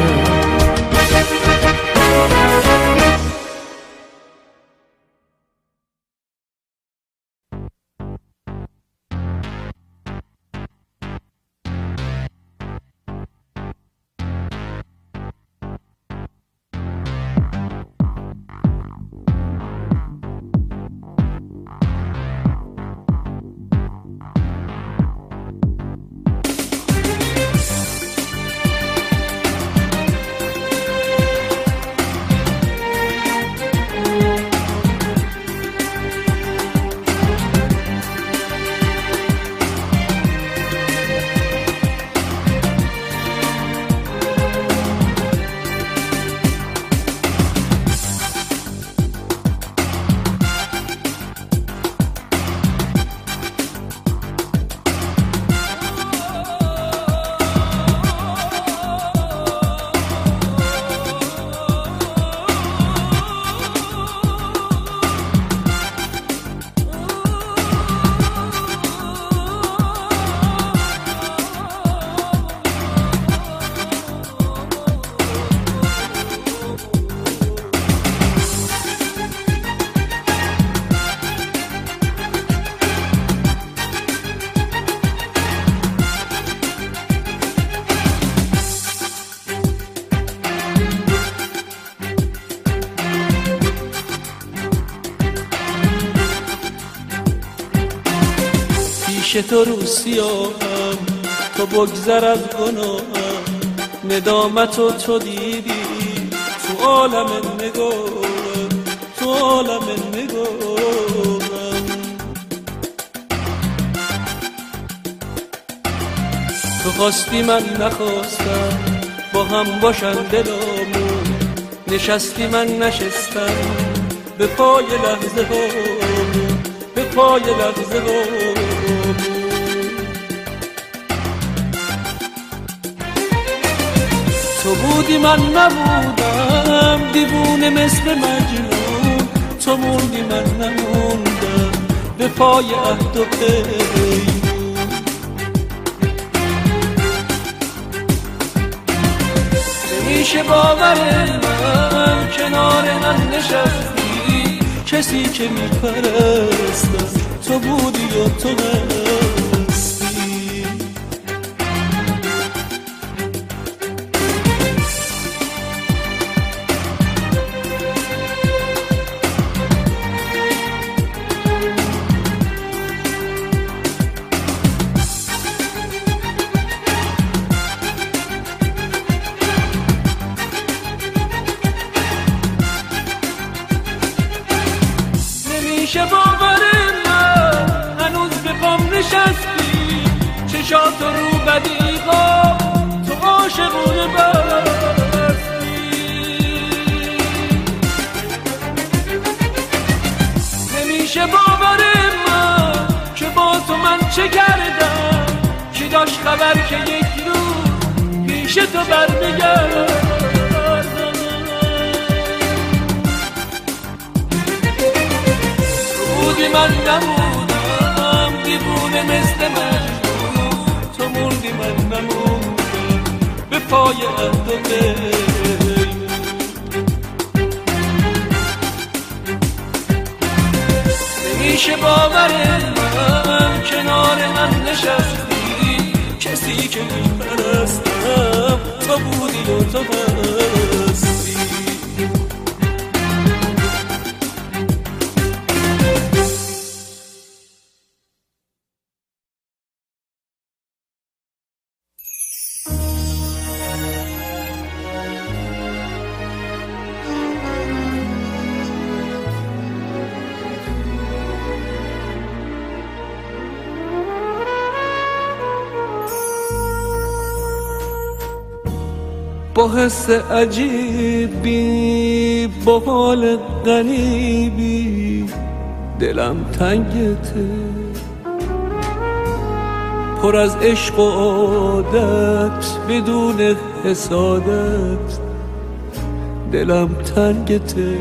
پیش تو رو سیاهم، تو بگذر از گناهم. ندامتو تو دیدی تو عالم نگاهم، تو عالم نگاهم. تو خواستی من نخواستم، با هم باشن دلامون. نشستی من نشستم، به پای لحظه هامون، به پای لحظه هامون. تو بودی من نبودم، دیوونه مثل مجنون. تو موندی من نموندم، به پای عهد و پیمون. نمیشه باور من کنار من نشستی، کسی که میپرستم تو بودی و تو هستی. نمیشه باورم من هنوز به پام نشستی چشات رو بدیقا تو عاشقونه بستی نمیشه باورم من که با تو من چه کردم کی داشت خبر که یک روز پیش تو برمیگردم بودی من نمودم دیوونه مثل مجنون تو موندی من نمودم به پای عهد و پیمان نمیشه باورم من کنار من نشستی کسی که میپرستم تو بودی و تو هستی با حس عجیبی با حال غریبی دلم تنگته پر از عشق و عادت بدون حسادت دلم تنگته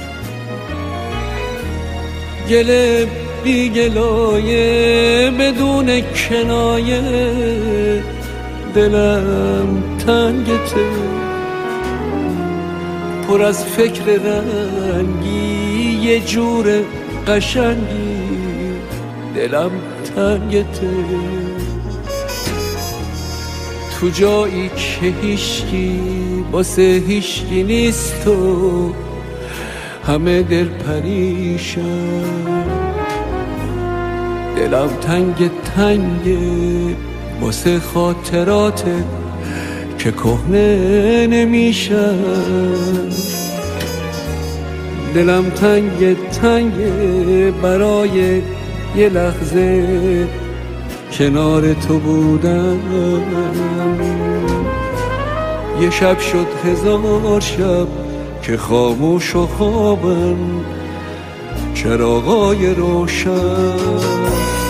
گله بی گلایه بدون کنایه دلم تنگته پر از فکر رنگی یه جور قشنگی دلم تنگته تو جایی که هیشکی واسه هیشکی نیست و همه دل پریشان دلم تنگ تنگه واسه خاطرات که کهنه نمیشن دلم تنگ تنگ برای یه لحظه کنار تو بودم یه شب شد هزار شب که خاموش و خوابم چراغای روشن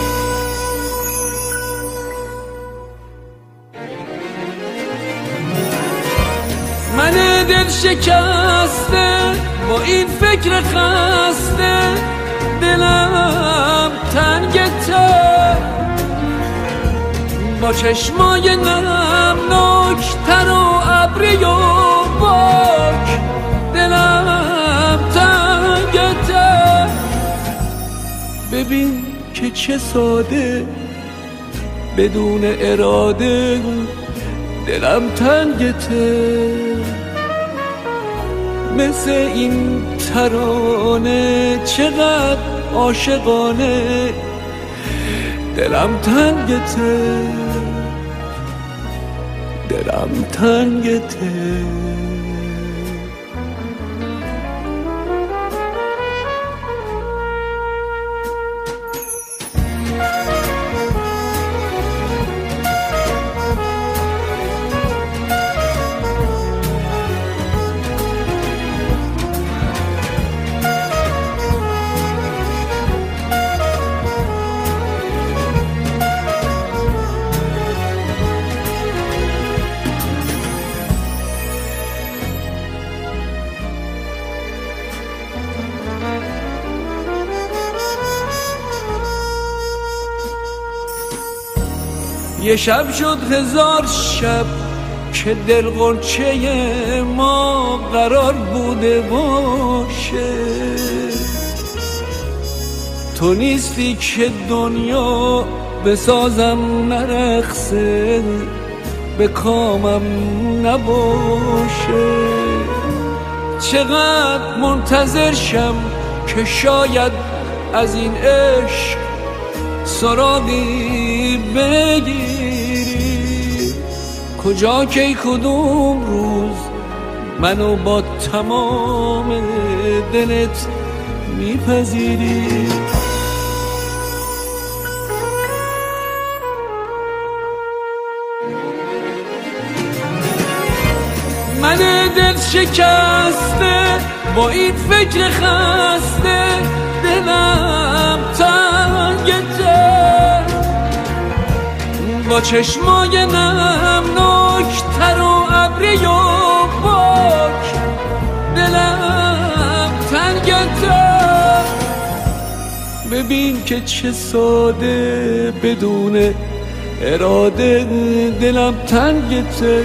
من دل شکسته با این فکر خسته دلم تنگته با چشمای نمناک تر و ابری و باک دلم تنگته ببین که چه ساده بدون اراده دلم تنگته مثل این ترانه چقدر عاشقانه دلم تنگته دلم تنگته یه شب شد هزار شب که دل غنچه ما قرار بوده باشه تو نیستی که دنیا بسازم نرخصه به کامم نباشه چقدر منتظر شم که شاید از این عشق سراغی بگیری کجا کی کدوم روز منو با تمام دلت میپذیری. من دل شکسته با این فکر خسته، دلم تنگته، با چشمای نمناک تر و ابری و پاک، دلم تنگته. ببین که چه ساده بدون اراده دلم تنگته،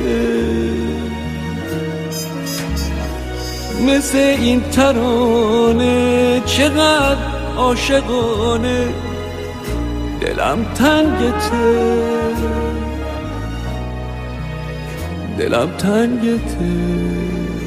مثل این ترانه چقدر عاشقانه دلم تنگته، دلم تنگته.